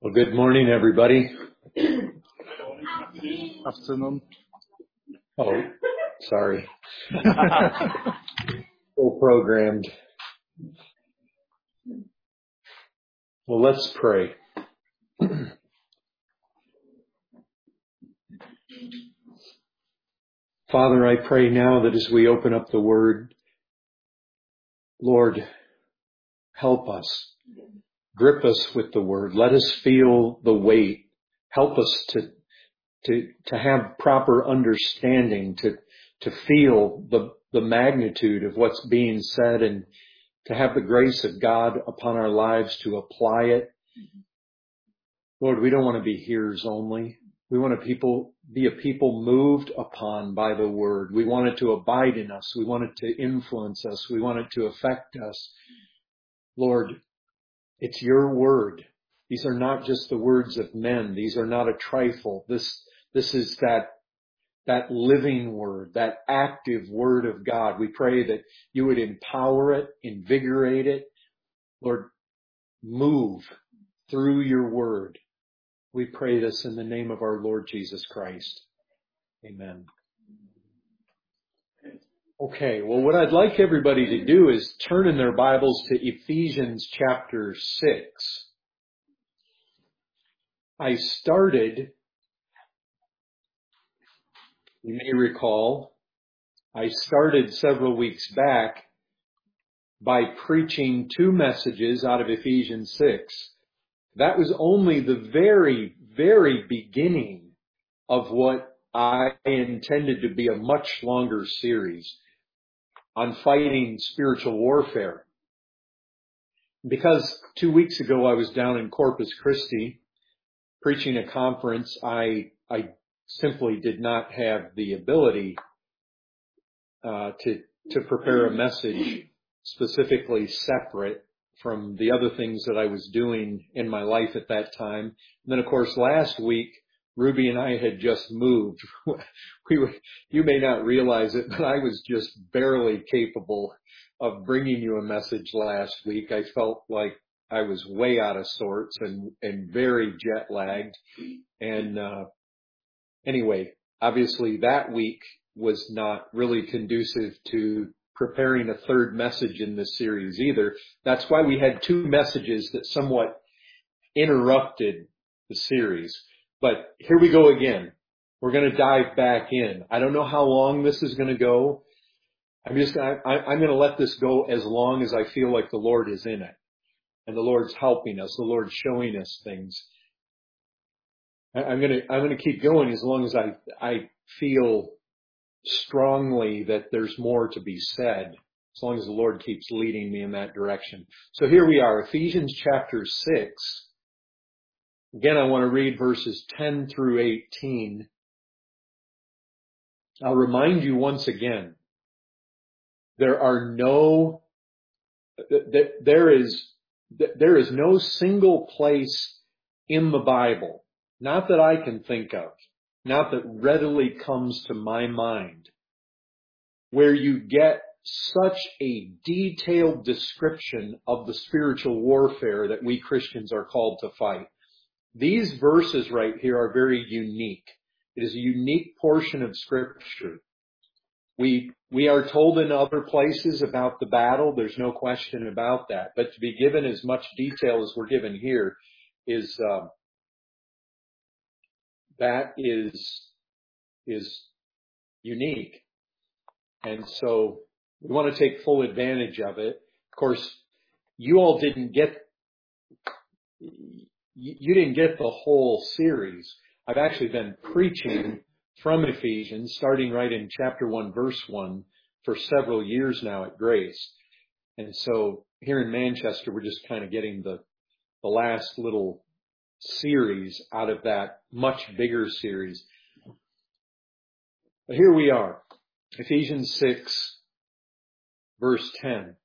Well, good morning, everybody. Afternoon. Oh, sorry. Full programmed. Well, let's pray. Father, I pray now that as we open up the Word, Lord, help us. Grip us with the Word. Let us feel the weight. Help us to have proper understanding, to feel the magnitude of what's being said, and to have the grace of God upon our lives to apply it. Lord, we don't want to be hearers only. We want to be a people moved upon by the Word. We want it to abide in us. We want it to influence us. We want it to affect us. Lord, it's your Word. These are not just the words of men. These are not a trifle. This is that living Word, that active Word of God. We pray that you would empower it, invigorate it. Lord, move through your Word. We pray this in the name of our Lord Jesus Christ. Amen. Okay, well, what I'd like everybody to do is turn in their Bibles to Ephesians chapter 6. I started, you may recall, several weeks back by preaching two messages out of Ephesians 6. That was only the very, very beginning of what I intended to be a much longer series on fighting spiritual warfare. Because 2 weeks ago I was down in Corpus Christi preaching a conference, I simply did not have the ability to prepare a message specifically separate from the other things that I was doing in my life at that time. And then, of course, last week, Ruby and I had just moved. You may not realize it, but I was just barely capable of bringing you a message last week. I felt like I was way out of sorts and very jet lagged. And anyway, obviously that week was not really conducive to preparing a third message in this series either. That's why we had two messages that somewhat interrupted the series. But here we go again. We're going to dive back in. I don't know how long this is going to go. I'm going to let this go as long as I feel like the Lord is in it. And the Lord's helping us. The Lord's showing us things. I'm going to keep going as long as I feel strongly that there's more to be said, as long as the Lord keeps leading me in that direction. So here we are, Ephesians chapter 6. Again, I want to read verses 10 through 18. I'll remind you once again, there is no single place in the Bible, not that I can think of, not that readily comes to my mind, where you get such a detailed description of the spiritual warfare that we Christians are called to fight. These verses right here are very unique. It is a unique portion of Scripture. We are told in other places about the battle. There's no question about that. But to be given as much detail as we're given here is unique. And so we want to take full advantage of it. Of course, you all didn't get the whole series. I've actually been preaching from Ephesians, starting right in chapter 1, verse 1, for several years now at Grace. And so here in Manchester, we're just kind of getting the last little series out of that much bigger series. But here we are, Ephesians 6, verse 10.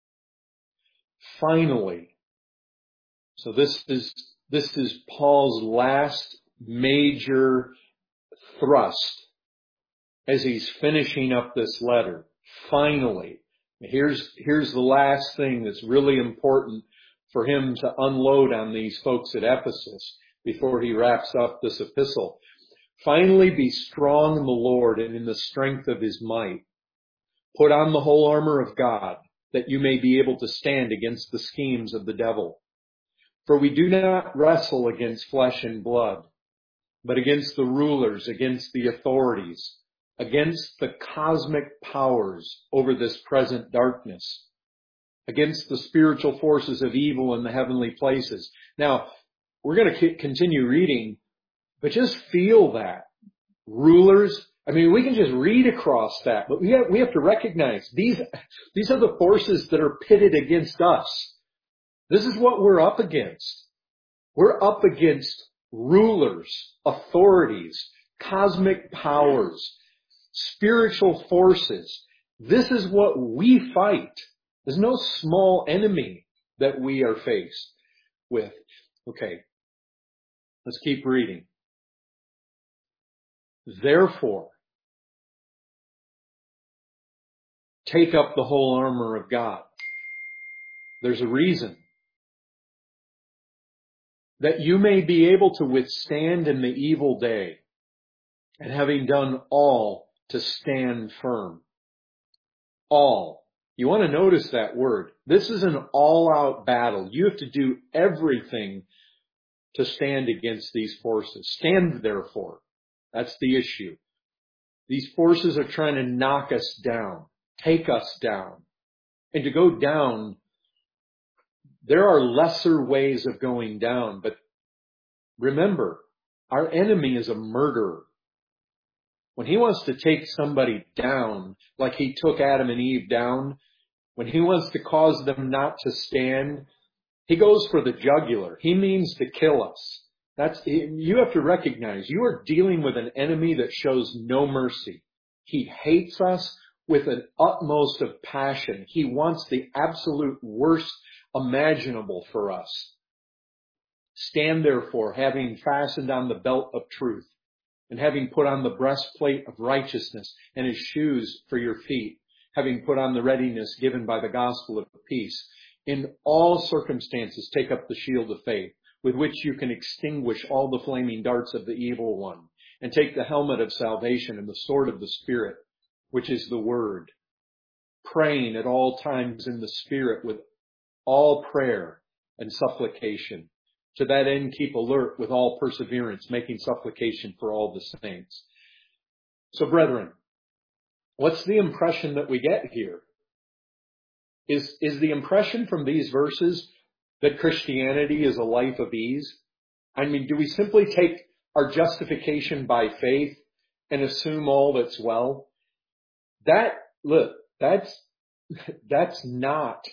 Finally, so this is Paul's last major thrust as he's finishing up this letter. Finally, here's the last thing that's really important for him to unload on these folks at Ephesus before he wraps up this epistle. Finally, be strong in the Lord and in the strength of his might. Put on the whole armor of God, that you may be able to stand against the schemes of the devil. For we do not wrestle against flesh and blood, but against the rulers, against the authorities, against the cosmic powers over this present darkness, against the spiritual forces of evil in the heavenly places. Now, we're going to continue reading, but just feel that. Rulers, I mean, we can just read across that, but we have to recognize these are the forces that are pitted against us. This is what we're up against. We're up against rulers, authorities, cosmic powers, spiritual forces. This is what we fight. There's no small enemy that we are faced with. Okay, let's keep reading. Therefore, take up the whole armor of God. There's a reason. That you may be able to withstand in the evil day, and having done all, to stand firm. All. You want to notice that word. This is an all-out battle. You have to do everything to stand against these forces. Stand therefore. That's the issue. These forces are trying to knock us down, take us down. And to go down, there are lesser ways of going down, but remember, our enemy is a murderer. When he wants to take somebody down, like he took Adam and Eve down, when he wants to cause them not to stand, he goes for the jugular. He means to kill us. You have to recognize you are dealing with an enemy that shows no mercy. He hates us with an utmost of passion. He wants the absolute worst imaginable for us. Stand therefore, having fastened on the belt of truth, and having put on the breastplate of righteousness, and his shoes for your feet, having put on the readiness given by the gospel of peace. In all circumstances, take up the shield of faith, with which you can extinguish all the flaming darts of the evil one, and take the helmet of salvation and the sword of the Spirit, which is the word, praying at all times in the Spirit with all prayer and supplication. To that end, keep alert with all perseverance, making supplication for all the saints. So, brethren, what's the impression that we get here? Is the impression from these verses that Christianity is a life of ease? I mean, do we simply take our justification by faith and assume all that's well? That's not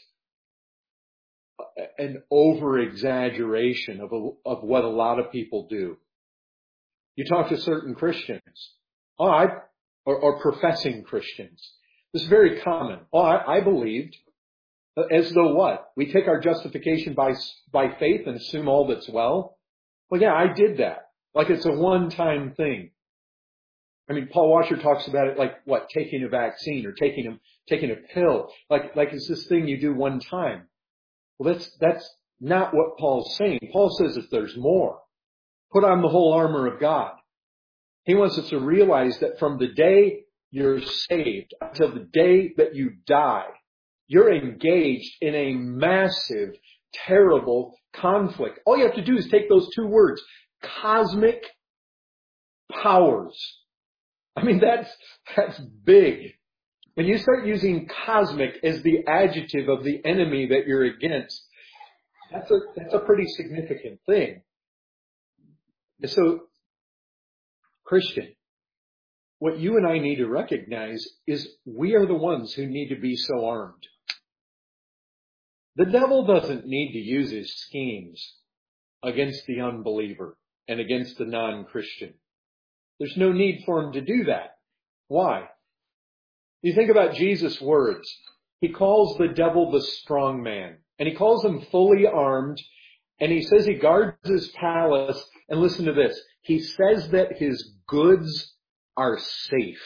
an over-exaggeration of what a lot of people do. You talk to certain Christians, or professing Christians. This is very common. I believed. As though what? We take our justification by faith and assume all that's well? Well, yeah, I did that. Like it's a one-time thing. I mean, Paul Washer talks about it like what? Taking a vaccine or taking a pill. Like it's this thing you do one time. Well, that's not what Paul's saying. Paul says that there's more. Put on the whole armor of God. He wants us to realize that from the day you're saved until the day that you die, you're engaged in a massive, terrible conflict. All you have to do is take those two words, cosmic powers. I mean, that's big. When you start using cosmic as the adjective of the enemy that you're against, that's a pretty significant thing. And so, Christian, what you and I need to recognize is we are the ones who need to be so armed. The devil doesn't need to use his schemes against the unbeliever and against the non-Christian. There's no need for him to do that. Why? You think about Jesus' words. He calls the devil the strong man, and he calls him fully armed, and he says he guards his palace, and listen to this. He says that his goods are safe.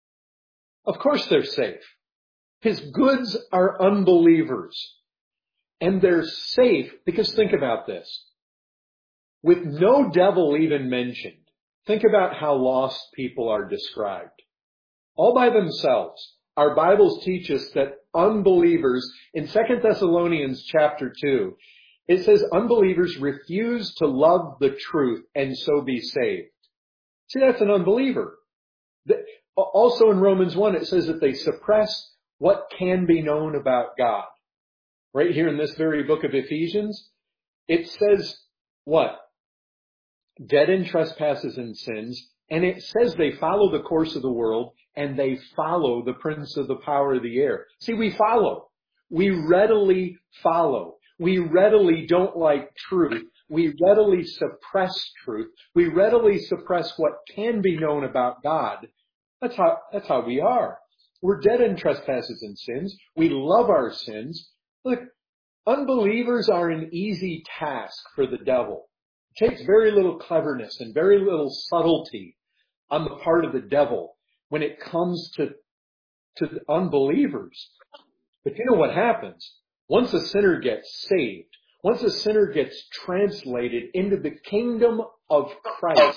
Of course they're safe. His goods are unbelievers. And they're safe because think about this. With no devil even mentioned, think about how lost people are described. All by themselves. Our Bibles teach us that unbelievers, in 2 Thessalonians chapter 2, it says unbelievers refuse to love the truth and so be saved. See, that's an unbeliever. Also in Romans 1, it says that they suppress what can be known about God. Right here in this very book of Ephesians, it says what? Dead in trespasses and sins, and it says they follow the course of the world, and they follow the prince of the power of the air. See, we follow. We readily follow. We readily don't like truth. We readily suppress truth. We readily suppress what can be known about God. That's how we are. We're dead in trespasses and sins. We love our sins. Look, unbelievers are an easy task for the devil. It takes very little cleverness and very little subtlety on the part of the devil when it comes to unbelievers. But you know what happens? Once a sinner gets saved, once a sinner gets translated into the kingdom of Christ,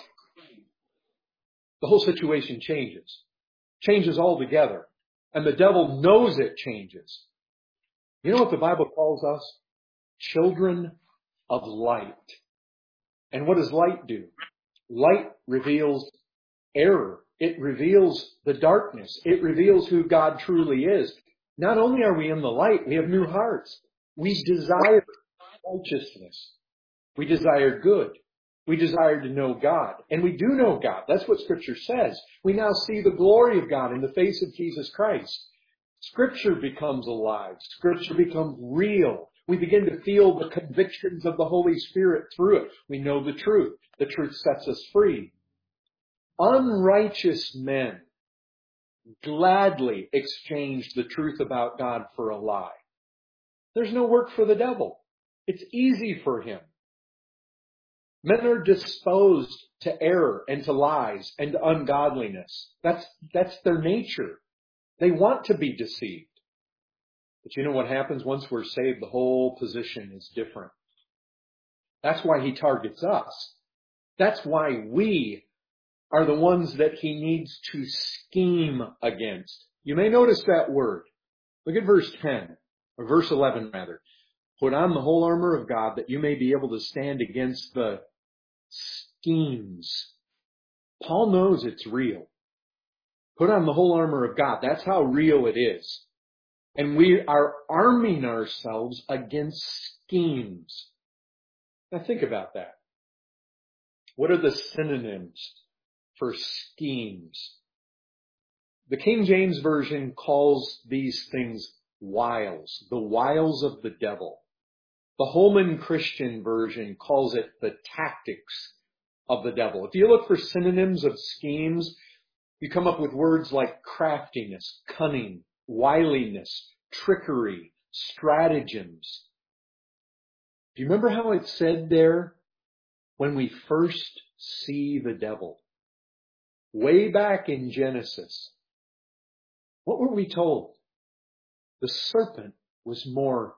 the whole situation changes altogether. And the devil knows it changes. You know what the Bible calls us? Children of light. And what does light do? Light reveals error. It reveals the darkness. It reveals who God truly is. Not only are we in the light, we have new hearts. We desire righteousness. We desire good. We desire to know God. And we do know God. That's what Scripture says. We now see the glory of God in the face of Jesus Christ. Scripture becomes alive. Scripture becomes real. We begin to feel the convictions of the Holy Spirit through it. We know the truth. The truth sets us free. Unrighteous men gladly exchange the truth about God for a lie. There's no work for the devil. It's easy for him. Men are disposed to error and to lies and to ungodliness. That's their nature. They want to be deceived. But you know what happens once we're saved? The whole position is different. That's why he targets us. That's why we are the ones that he needs to scheme against. You may notice that word. Look at verse 10, or verse 11 rather. Put on the whole armor of God that you may be able to stand against the schemes. Paul knows it's real. Put on the whole armor of God. That's how real it is. And we are arming ourselves against schemes. Now think about that. What are the synonyms for schemes? The King James Version calls these things wiles, the wiles of the devil. The Holman Christian Version calls it the tactics of the devil. If you look for synonyms of schemes, you come up with words like craftiness, cunning, wiliness, trickery, stratagems. Do you remember how it said there when we first see the devil? Way back in Genesis, what were we told? The serpent was more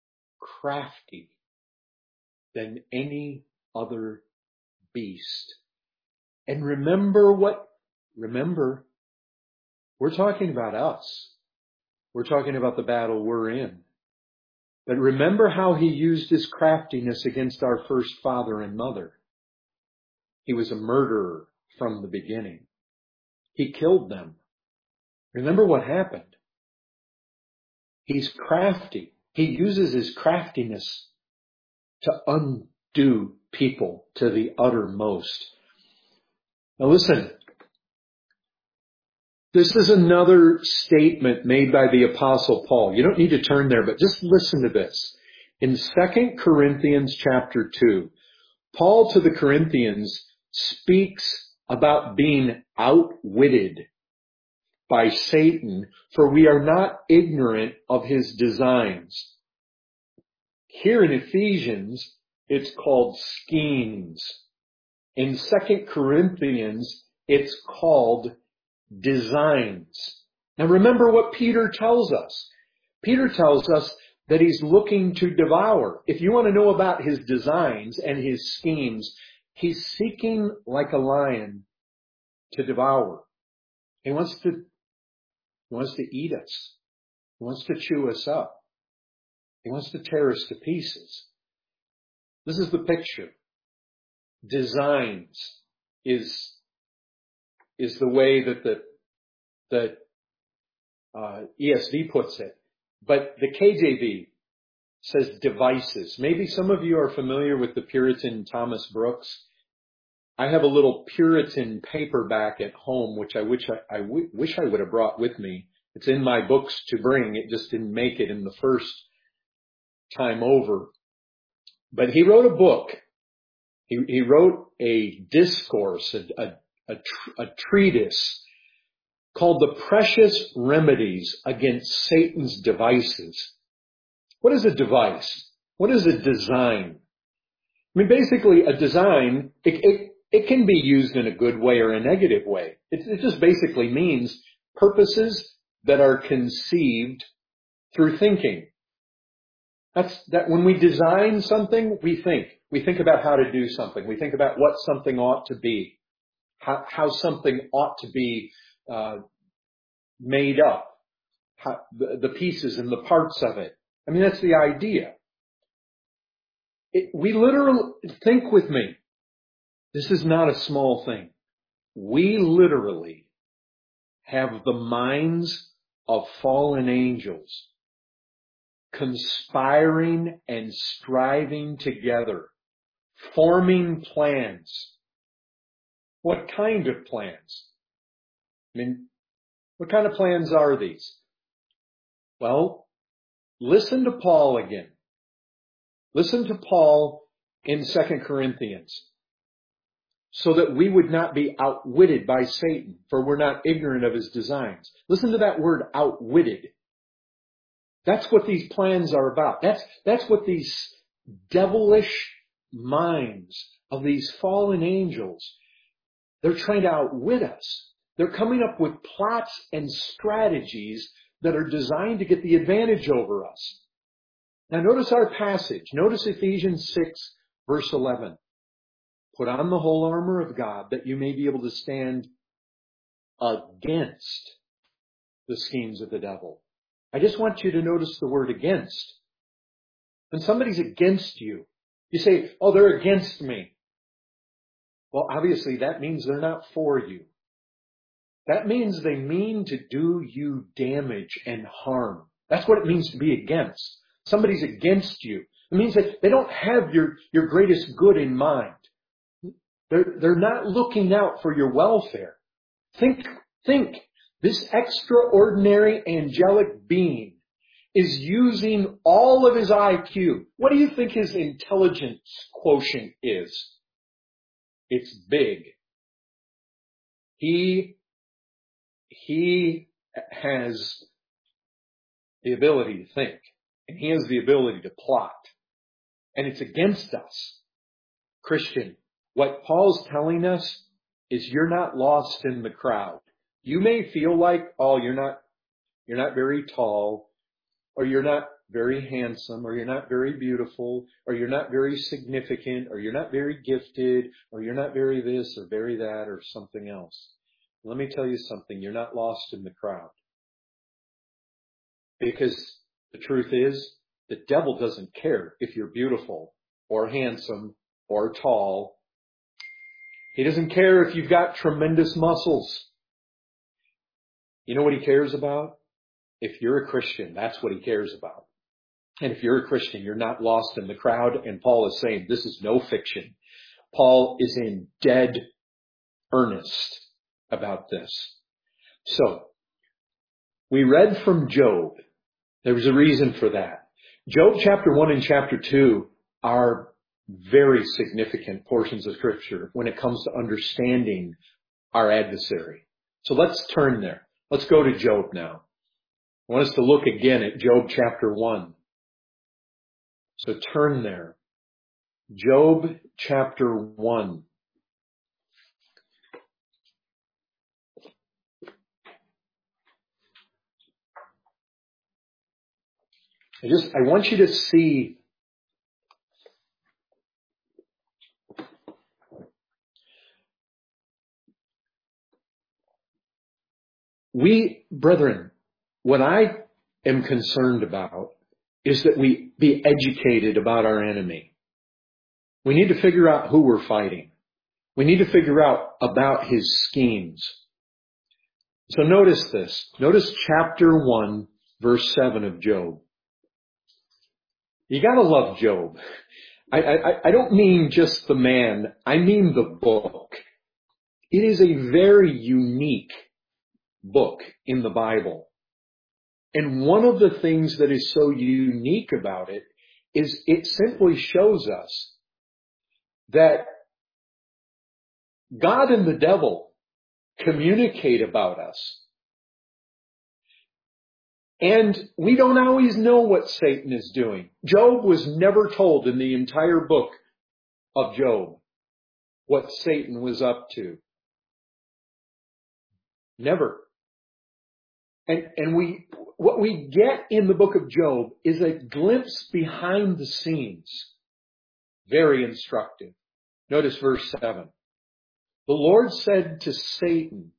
crafty than any other beast. And remember, we're talking about us. We're talking about the battle we're in. But remember how he used his craftiness against our first father and mother. He was a murderer from the beginning. He killed them. Remember what happened. He's crafty. He uses his craftiness to undo people to the uttermost. Now listen. This is another statement made by the Apostle Paul. You don't need to turn there, but just listen to this. In 2 Corinthians chapter 2, Paul to the Corinthians speaks about being outwitted by Satan, for we are not ignorant of his designs. Here in Ephesians, it's called schemes. In 2 Corinthians, it's called designs. Now remember what Peter tells us. Peter tells us that he's looking to devour. If you want to know about his designs and his schemes, he's seeking like a lion to devour. He wants to eat us. He wants to chew us up. He wants to tear us to pieces. This is the picture. Designs is the way that ESV puts it. But the KJV says devices. Maybe some of you are familiar with the Puritan Thomas Brooks. I have a little Puritan paperback at home, which I wish I would have brought with me. It's in my books to bring. It just didn't make it in the first time over. But he wrote a book. He wrote a discourse, a treatise called The Precious Remedies Against Satan's Devices. What is a device? What is a design? I mean, basically a design, it can be used in a good way or a negative way. It just basically means purposes that are conceived through thinking. That when we design something, we think about how to do something. We think about what something ought to be, how something ought to be made up, the pieces and the parts of it. I mean, that's the idea. We literally, think with me. This is not a small thing. We literally have the minds of fallen angels conspiring and striving together, forming plans. What kind of plans? I mean, what kind of plans are these? Well, listen to Paul again. Listen to Paul in 2 Corinthians. So that we would not be outwitted by Satan, for we're not ignorant of his designs. Listen to that word, outwitted. That's what these plans are about. That's what these devilish minds of these fallen angels, they're trying to outwit us. They're coming up with plots and strategies that are designed to get the advantage over us. Now notice our passage. Notice Ephesians 6, verse 11. Put on the whole armor of God that you may be able to stand against the schemes of the devil. I just want you to notice the word against. When somebody's against you, you say, oh, they're against me. Well, obviously that means they're not for you. That means they mean to do you damage and harm. That's what it means to be against. Somebody's against you. It means that they don't have your greatest good in mind. They're not looking out for your welfare. Think. This extraordinary angelic being is using all of his IQ. What do you think his intelligence quotient is? It's big. He has the ability to think, and he has the ability to plot, and it's against us. Christian, what Paul's telling us is you're not lost in the crowd. You may feel like, oh, you're not very tall, or you're not very handsome, or you're not very beautiful, or you're not very significant, or you're not very gifted, or you're not very this or very that or something else. Let me tell you something. You're not lost in the crowd. Because the truth is, the devil doesn't care if you're beautiful or handsome or tall. He doesn't care if you've got tremendous muscles. You know what he cares about? If you're a Christian, that's what he cares about. And if you're a Christian, you're not lost in the crowd. And Paul is saying this is no fiction. Paul is in dead earnest about this. So, we read from Job. There was a reason for that. Job chapter 1 and chapter 2 are very significant portions of Scripture when it comes to understanding our adversary. So let's turn there. Let's go to Job now. I want us to look again at Job chapter 1. So turn there. Job chapter 1. I want you to see brethren, what I am concerned about is that we be educated about our enemy. We need to figure out who we're fighting. We need to figure out about his schemes. So notice this. Notice chapter 1, verse 7 of Job. You gotta love Job. I don't mean just the man. I mean the book. It is a very unique book in the Bible. And one of the things that is so unique about it is it simply shows us that God and the devil communicate about us. And we don't always know what Satan is doing. Job was never told in the entire book of Job what Satan was up to. Never. And what we get in the book of Job is a glimpse behind the scenes. Very instructive. Notice verse 7. The Lord said to Satan,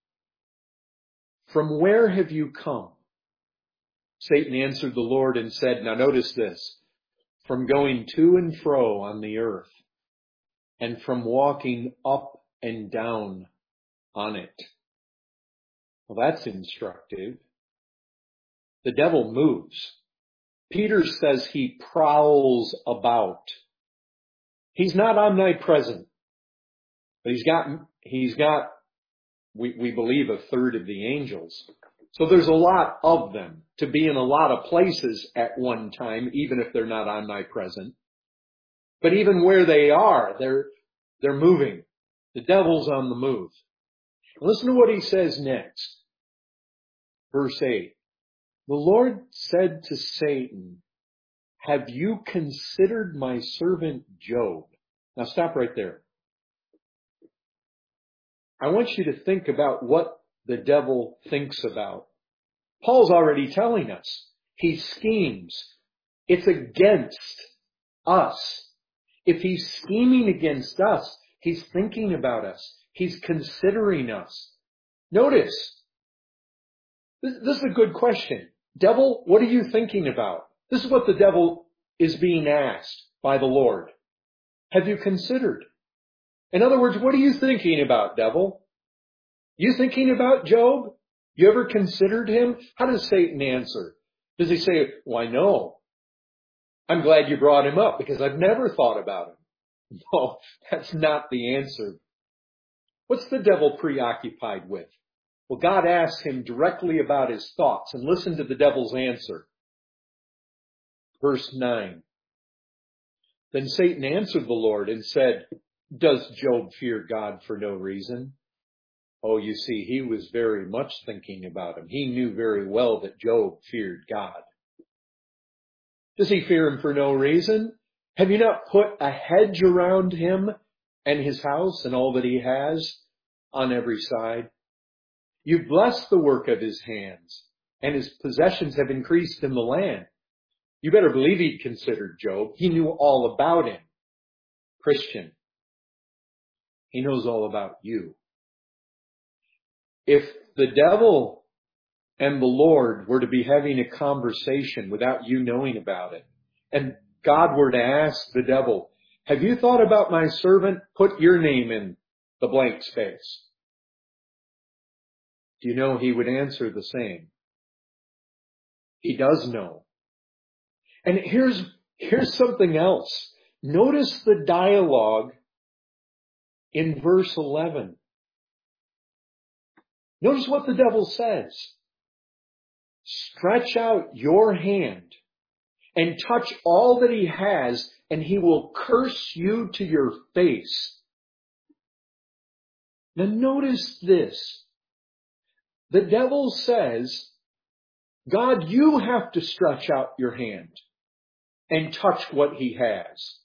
"From where have you come?" Satan answered the Lord and said, now notice this, "From going to and fro on the earth, and from walking up and down on it." Well, that's instructive. The devil moves. Peter says he prowls about. He's not omnipresent, but he's got, we believe, a third of the angels. So there's a lot of them to be in a lot of places at one time, even if they're not omnipresent. But even where they are, they're moving. The devil's on the move. Listen to what he says next. Verse 8. The Lord said to Satan, "Have you considered my servant Job?" Now stop right there. I want you to think about what the devil thinks about. Paul's already telling us. He schemes. It's against us. If he's scheming against us, he's thinking about us. He's considering us. Notice, this is a good question. Devil, what are you thinking about? This is what the devil is being asked by the Lord. Have you considered? In other words, what are you thinking about, devil? You thinking about Job? You ever considered him? How does Satan answer? Does he say, "Why, no. I'm glad you brought him up because I've never thought about him"? No, that's not the answer. What's the devil preoccupied with? Well, God asks him directly about his thoughts, and listen to the devil's answer. Verse 9. Then Satan answered the Lord and said, "Does Job fear God for no reason?" Oh, you see, he was very much thinking about him. He knew very well that Job feared God. Does he fear him for no reason? Have you not put a hedge around him and his house and all that he has on every side? You've blessed the work of his hands, and his possessions have increased in the land. You better believe he'd considered Job. He knew all about him. Christian, he knows all about you. If the devil and the Lord were to be having a conversation without you knowing about it, and God were to ask the devil, "Have you thought about my servant? Put your name in the blank space." Do you know he would answer the same? He does know. And here's something else. Notice the dialogue in verse 11. Notice what the devil says. "Stretch out your hand and touch all that he has, and he will curse you to your face." Now notice this. The devil says, "God, you have to stretch out your hand and touch what he has."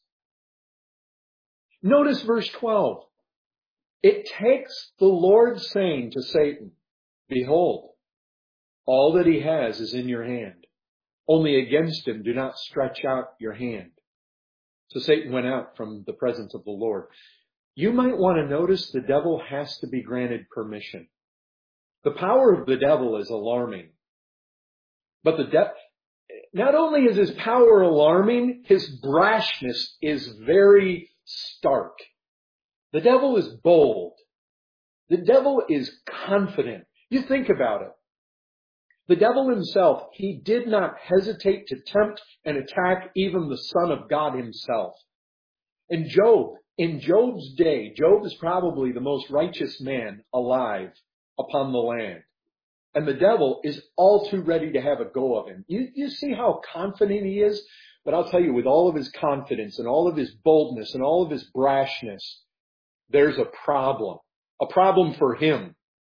Notice verse 12. It takes the Lord saying to Satan, "Behold, all that he has is in your hand. Only against him do not stretch out your hand. So Satan went out from the presence of the Lord. You might want to notice the devil has to be granted permission. The power of the devil is alarming. But not only is his power alarming, his brashness is very stark. The devil is bold. The devil is confident. You think about it. The devil himself, he did not hesitate to tempt and attack even the Son of God himself. And Job, in Job's day, Job is probably the most righteous man alive upon the land. And the devil is all too ready to have a go of him. You see how confident he is? But I'll tell you, with all of his confidence and all of his boldness and all of his brashness, there's a problem for him.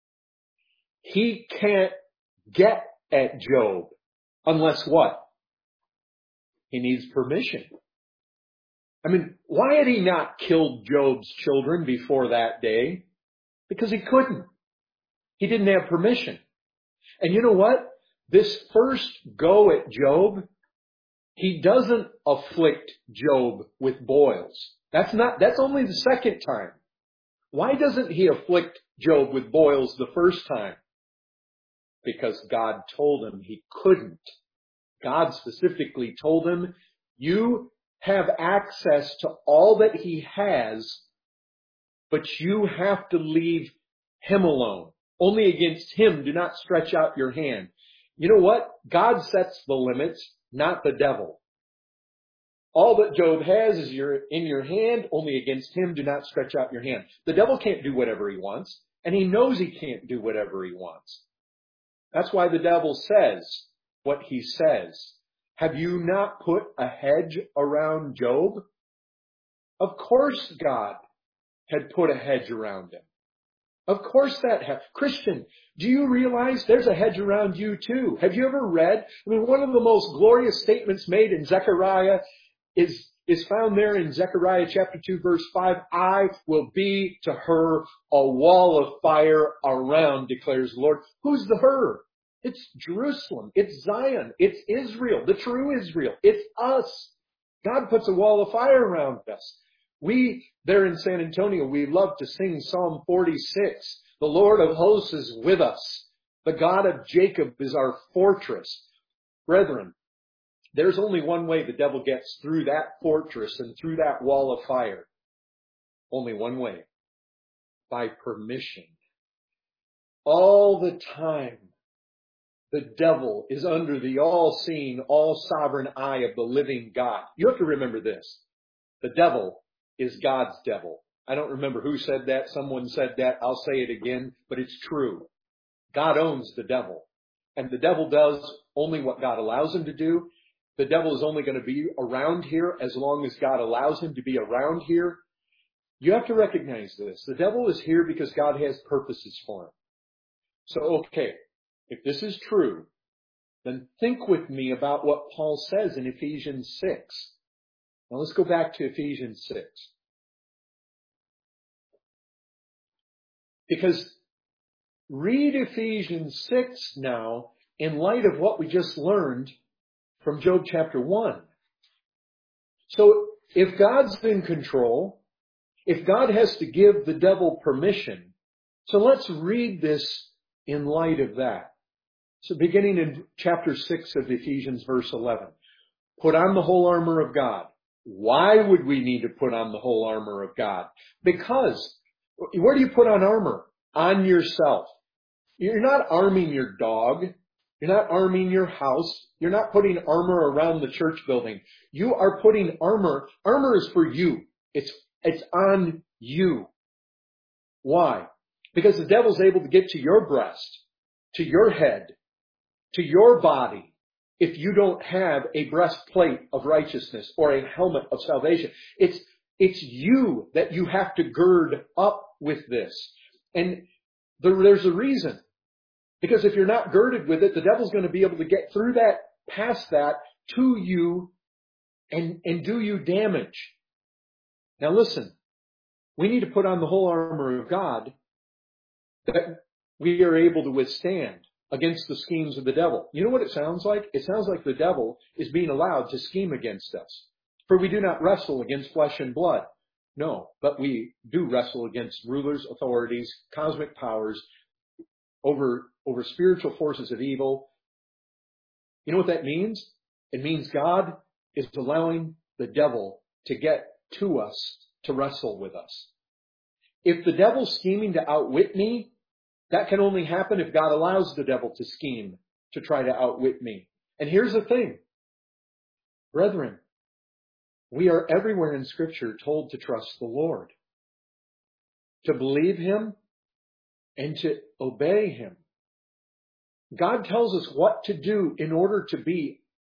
He can't get at Job unless what? He needs permission. I mean, why had he not killed Job's children before that day? Because he couldn't. He didn't have permission. And you know what? This first go at Job, he doesn't afflict Job with boils. That's only the second time. Why doesn't he afflict Job with boils the first time? Because God told him he couldn't. God specifically told him, you have access to all that he has, but you have to leave him alone. Only against him do not stretch out your hand. You know what? God sets the limits, not the devil. All that Job has is in your hand. Only against him do not stretch out your hand. The devil can't do whatever he wants, and he knows he can't do whatever he wants. That's why the devil says what he says. Have you not put a hedge around Job? Of course God had put a hedge around him. Of course Christian, do you realize there's a hedge around you too? Have you ever read? One of the most glorious statements made in Zechariah is found there in Zechariah chapter 2 verse 5. I will be to her a wall of fire around, declares the Lord. Who's the her? It's Jerusalem. It's Zion. It's Israel, the true Israel. It's us. God puts a wall of fire around us. We, there in San Antonio, we love to sing Psalm 46. The Lord of hosts is with us. The God of Jacob is our fortress. Brethren, there's only one way the devil gets through that fortress and through that wall of fire. Only one way. By permission. All the time, the devil is under the all-seeing, all-sovereign eye of the living God. You have to remember this. The devil is God's devil. I don't remember who said that. Someone said that. I'll say it again, but it's true. God owns the devil. And the devil does only what God allows him to do. The devil is only going to be around here as long as God allows him to be around here. You have to recognize this. The devil is here because God has purposes for him. So, okay, if this is true, then think with me about what Paul says in Ephesians 6. Now let's go back to Ephesians 6. Because read Ephesians 6 now in light of what we just learned from Job chapter 1. So if God's in control, if God has to give the devil permission, so let's read this in light of that. So beginning in chapter 6 of Ephesians verse 11. Put on the whole armor of God. Why would we need to put on the whole armor of God? Because, where do you put on armor? On yourself. You're not arming your dog. You're not arming your house. You're not putting armor around the church building. You are putting armor. Armor is for you. It's on you. Why? Because the devil's able to get to your breast, to your head, to your body, if you don't have a breastplate of righteousness or a helmet of salvation. It's you that you have to gird up with this. And there's a reason. Because if you're not girded with it, the devil's going to be able to get through that, past that, to you, and do you damage. Now listen, we need to put on the whole armor of God that we are able to withstand. against the schemes of the devil. You know what it sounds like? It sounds like the devil is being allowed to scheme against us. For we do not wrestle against flesh and blood. No, but we do wrestle against rulers, authorities, cosmic powers, over spiritual forces of evil. You know what that means? It means God is allowing the devil to get to us, to wrestle with us. If the devil's scheming to outwit me, that can only happen if God allows the devil to scheme to try to outwit me. And here's the thing, brethren, we are everywhere in Scripture told to trust the Lord, to believe Him, and to obey Him. God tells us what to do in order to be,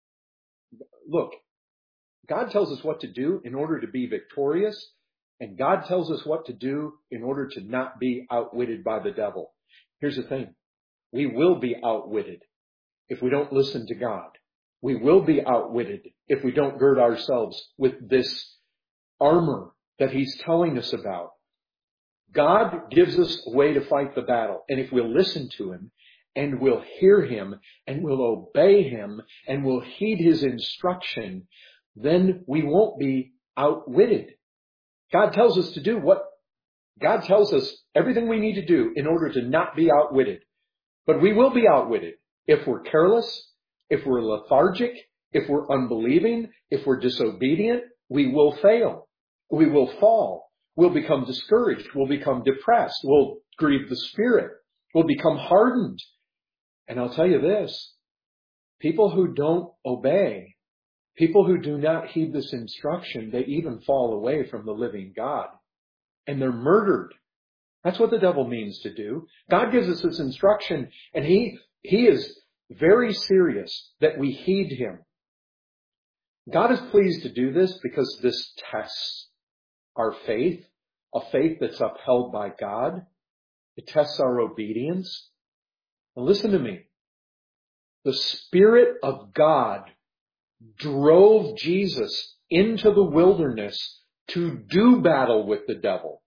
God tells us what to do in order to be victorious, and God tells us what to do in order to not be outwitted by the devil. Here's the thing. We will be outwitted if we don't listen to God. We will be outwitted if we don't gird ourselves with this armor that He's telling us about. God gives us a way to fight the battle. And if we'll listen to Him, and we'll hear Him, and we'll obey Him, and we'll heed His instruction, then we won't be outwitted. God tells us to do God tells us everything we need to do in order to not be outwitted. But we will be outwitted if we're careless, if we're lethargic, if we're unbelieving, if we're disobedient. We will fail. We will fall. We'll become discouraged. We'll become depressed. We'll grieve the Spirit. We'll become hardened. And I'll tell you this, people who don't obey, people who do not heed this instruction, they even fall away from the living God. And they're murdered. That's what the devil means to do. God gives us this instruction, and he is very serious that we heed Him. God is pleased to do this because this tests our faith, a faith that's upheld by God. It tests our obedience. Now listen to me. The Spirit of God drove Jesus into the wilderness to do battle with the devil.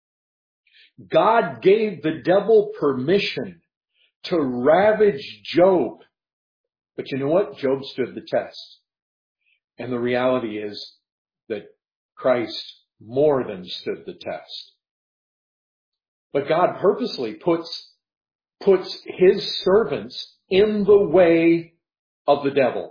God gave the devil permission to ravage Job. But you know what? Job stood the test. And the reality is that Christ more than stood the test. But God purposely puts His servants in the way of the devil.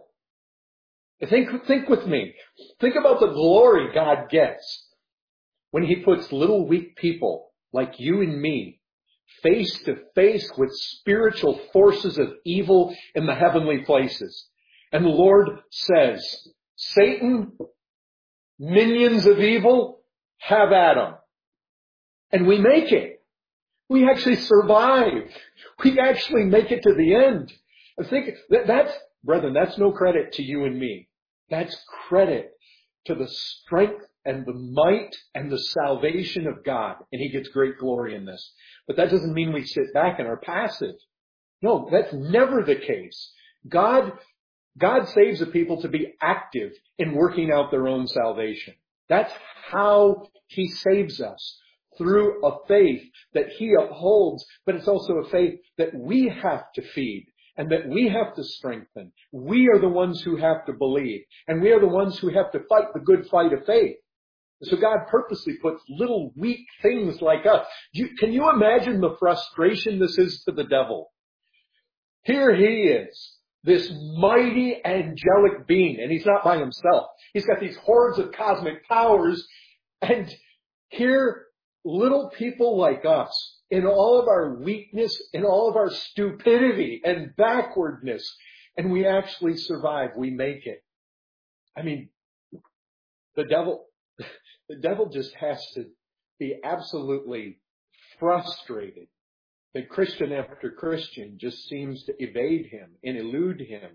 Think with me. Think about the glory God gets when He puts little weak people like you and me face to face with spiritual forces of evil in the heavenly places. And the Lord says, Satan, minions of evil, have at 'em. And we make it. We actually survive. We actually make it to the end. I think brethren, that's no credit to you and me. That's credit to the strength and the might and the salvation of God. And He gets great glory in this. But that doesn't mean we sit back and are passive. No, that's never the case. God saves the people to be active in working out their own salvation. That's how He saves us, through a faith that He upholds, but it's also a faith that we have to feed and that we have to strengthen. We are the ones who have to believe, and we are the ones who have to fight the good fight of faith. So God purposely puts little weak things like us. Can you imagine the frustration this is to the devil? Here he is, this mighty angelic being, and he's not by himself. He's got these hordes of cosmic powers, and here little people like us, in all of our weakness, in all of our stupidity and backwardness, and we actually survive. We make it. I mean, the devil just has to be absolutely frustrated that Christian after Christian just seems to evade Him and elude Him.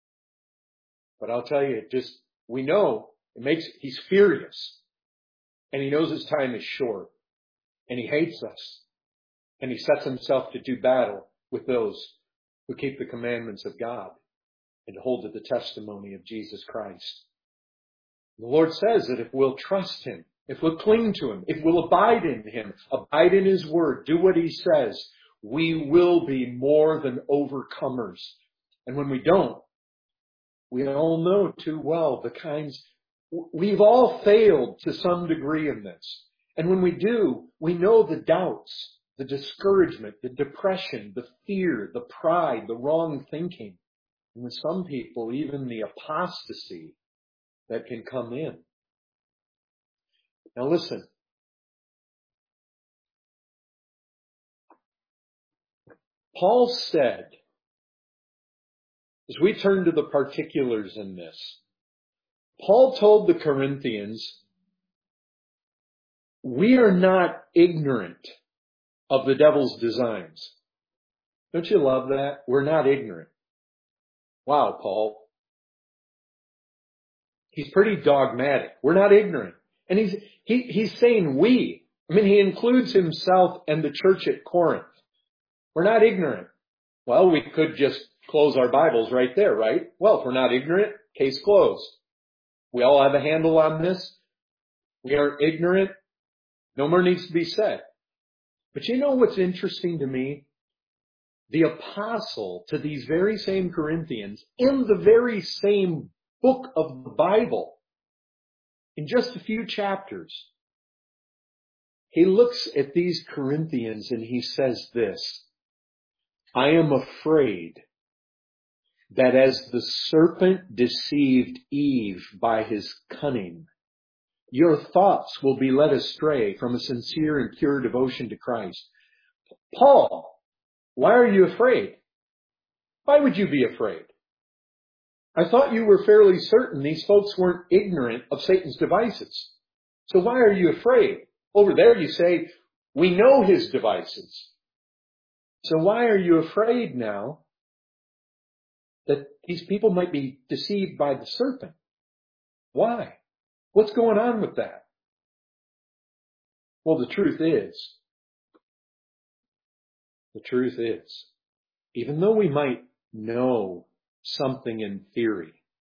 But I'll tell you, we know He's furious, and He knows His time is short. And He hates us. And He sets Himself to do battle with those who keep the commandments of God and hold to the testimony of Jesus Christ. The Lord says that if we'll trust Him, if we'll cling to Him, if we'll abide in Him, abide in His Word, do what He says, we will be more than overcomers. And when we don't, we all know too well the kinds, we've all failed to some degree in this. And when we do, we know the doubts, the discouragement, the depression, the fear, the pride, the wrong thinking, and with some people, even the apostasy that can come in. Now listen. Paul said, as we turn to the particulars in this, Paul told the Corinthians, we are not ignorant of the devil's designs. Don't you love that? We're not ignorant. Wow, Paul. He's pretty dogmatic. We're not ignorant. And he's saying we. I mean, he includes himself and the church at Corinth. We're not ignorant. Well, we could just close our Bibles right there, right? Well, if we're not ignorant, case closed. We all have a handle on this. We aren't ignorant. No more needs to be said. But you know what's interesting to me? The apostle to these very same Corinthians, in the very same book of the Bible, in just a few chapters, he looks at these Corinthians and he says this, I am afraid that as the serpent deceived Eve by his cunning, your thoughts will be led astray from a sincere and pure devotion to Christ. Paul, why are you afraid? Why would you be afraid? I thought you were fairly certain these folks weren't ignorant of Satan's devices. So why are you afraid? Over there you say, we know his devices. So why are you afraid now that these people might be deceived by the serpent? Why? What's going on with that? Well, the truth is, even though we might know something in theory,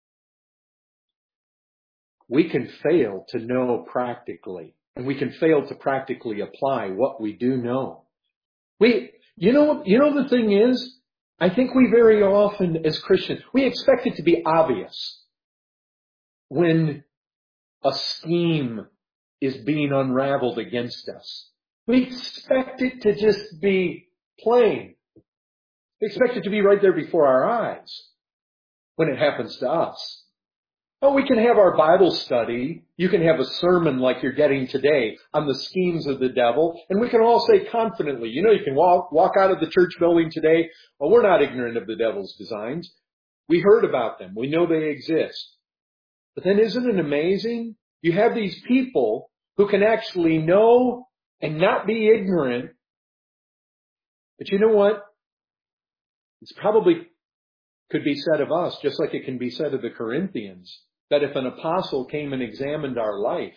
we can fail to know practically, and we can fail to practically apply what we do know. You know the thing is, I think we very often as Christians, we expect it to be obvious when a scheme is being unraveled against us. We expect it to just be plain. We expect it to be right there before our eyes when it happens to us. Oh, we can have our Bible study. You can have a sermon like you're getting today on the schemes of the devil. And we can all say confidently, you can walk out of the church building today. Well, we're not ignorant of the devil's designs. We heard about them. We know they exist. But then isn't it amazing? You have these people who can actually know and not be ignorant. But you know what? It's probably could be said of us, just like it can be said of the Corinthians, that if an apostle came and examined our life,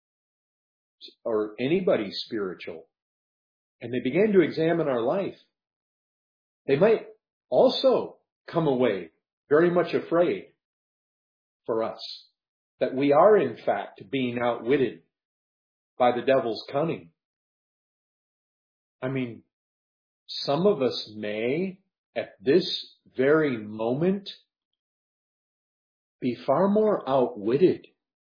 or anybody spiritual, and they began to examine our life, they might also come away very much afraid for us that we are in fact being outwitted by the devil's cunning. I mean, some of us may, at this very moment, be far more outwitted.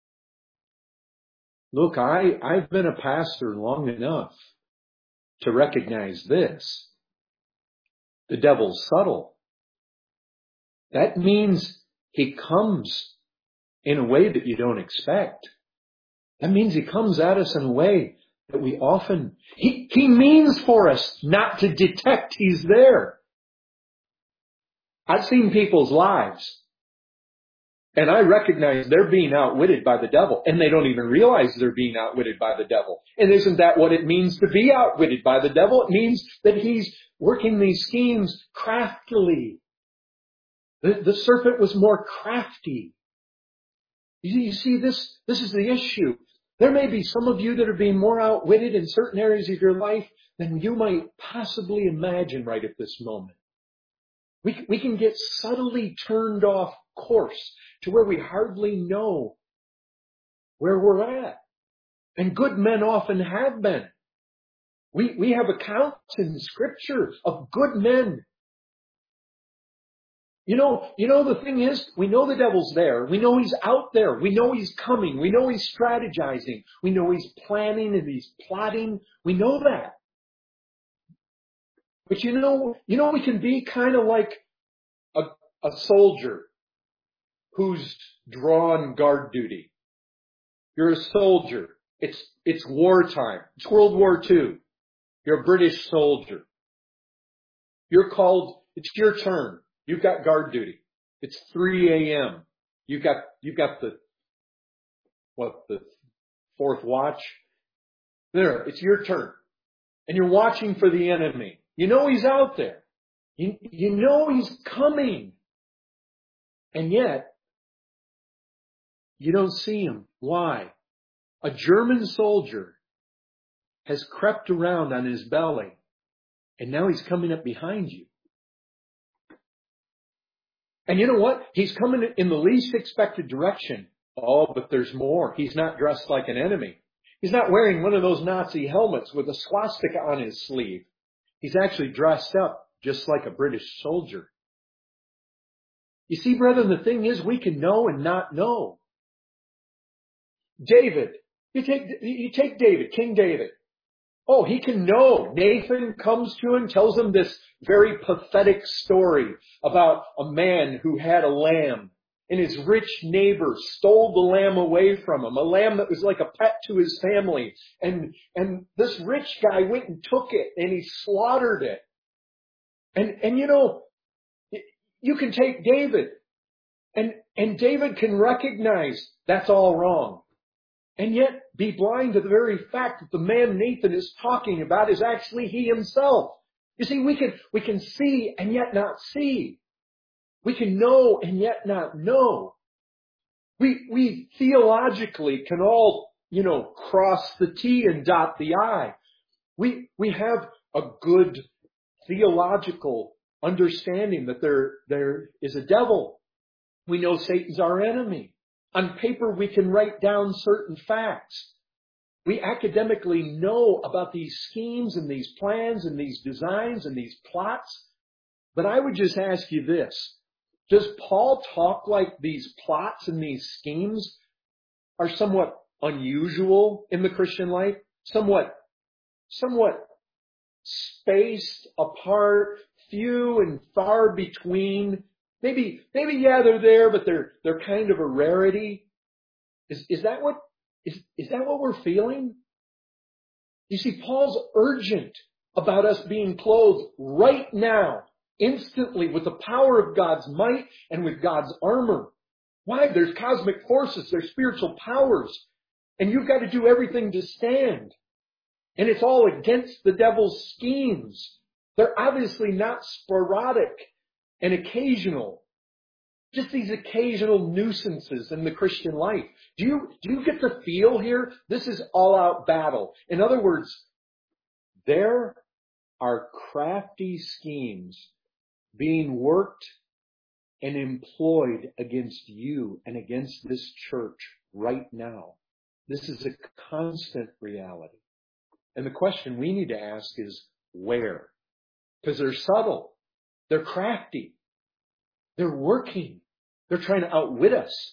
Look, I've been a pastor long enough to recognize this. The devil's subtle. That means he comes in a way that you don't expect. That means he comes at us in a way that we often, he means for us not to detect he's there. I've seen people's lives, and I recognize they're being outwitted by the devil, and they don't even realize they're being outwitted by the devil. And isn't that what it means to be outwitted by the devil? It means that he's working these schemes craftily. The serpent was more crafty. You see, this is the issue. There may be some of you that are being more outwitted in certain areas of your life than you might possibly imagine right at this moment. We can get subtly turned off course to where we hardly know where we're at. And good men often have been. We have accounts in Scripture of good men. You know, the thing is, we know the devil's there. We know he's out there. We know he's coming. We know he's strategizing. We know he's planning and he's plotting. We know that. But we can be kind of like a soldier who's drawn guard duty. You're a soldier. It's wartime. It's World War II. You're a British soldier. You're called, it's your turn. You've got guard duty. It's 3 a.m. You've got the fourth watch? There, it's your turn. And you're watching for the enemy. You know he's out there. You know he's coming. And yet, you don't see him. Why? A German soldier has crept around on his belly, and now he's coming up behind you. And you know what? He's coming in the least expected direction. Oh, but there's more. He's not dressed like an enemy. He's not wearing one of those Nazi helmets with a swastika on his sleeve. He's actually dressed up just like a British soldier. You see, brethren, the thing is, we can know and not know. David, you take David, King David. Oh, he can know. Nathan comes to him, tells him this very pathetic story about a man who had a lamb, and his rich neighbor stole the lamb away from him, a lamb that was like a pet to his family. And this rich guy went and took it, and he slaughtered it. And you can take David, and David can recognize that's all wrong. And yet be blind to the very fact that the man Nathan is talking about is actually he himself. You see, we can see and yet not see. We can know and yet not know. We theologically can all, cross the T and dot the I. We have a good theological understanding that there is a devil. We know Satan's our enemy. On paper, we can write down certain facts. We academically know about these schemes and these plans and these designs and these plots. But I would just ask you this. Does Paul talk like these plots and these schemes are somewhat unusual in the Christian life? Somewhat spaced apart, few and far between? Maybe, they're there, but they're kind of a rarity. Is that what we're feeling? You see, Paul's urgent about us being clothed right now, instantly, with the power of God's might and with God's armor. Why? There's cosmic forces, there's spiritual powers, and you've got to do everything to stand. And it's all against the devil's schemes. They're obviously not sporadic and occasional. Just these occasional nuisances in the Christian life. Do you get the feel here? This is all-out battle. In other words, there are crafty schemes being worked and employed against you and against this church right now. This is a constant reality. And the question we need to ask is, where? Because they're subtle. They're crafty. They're working. They're trying to outwit us.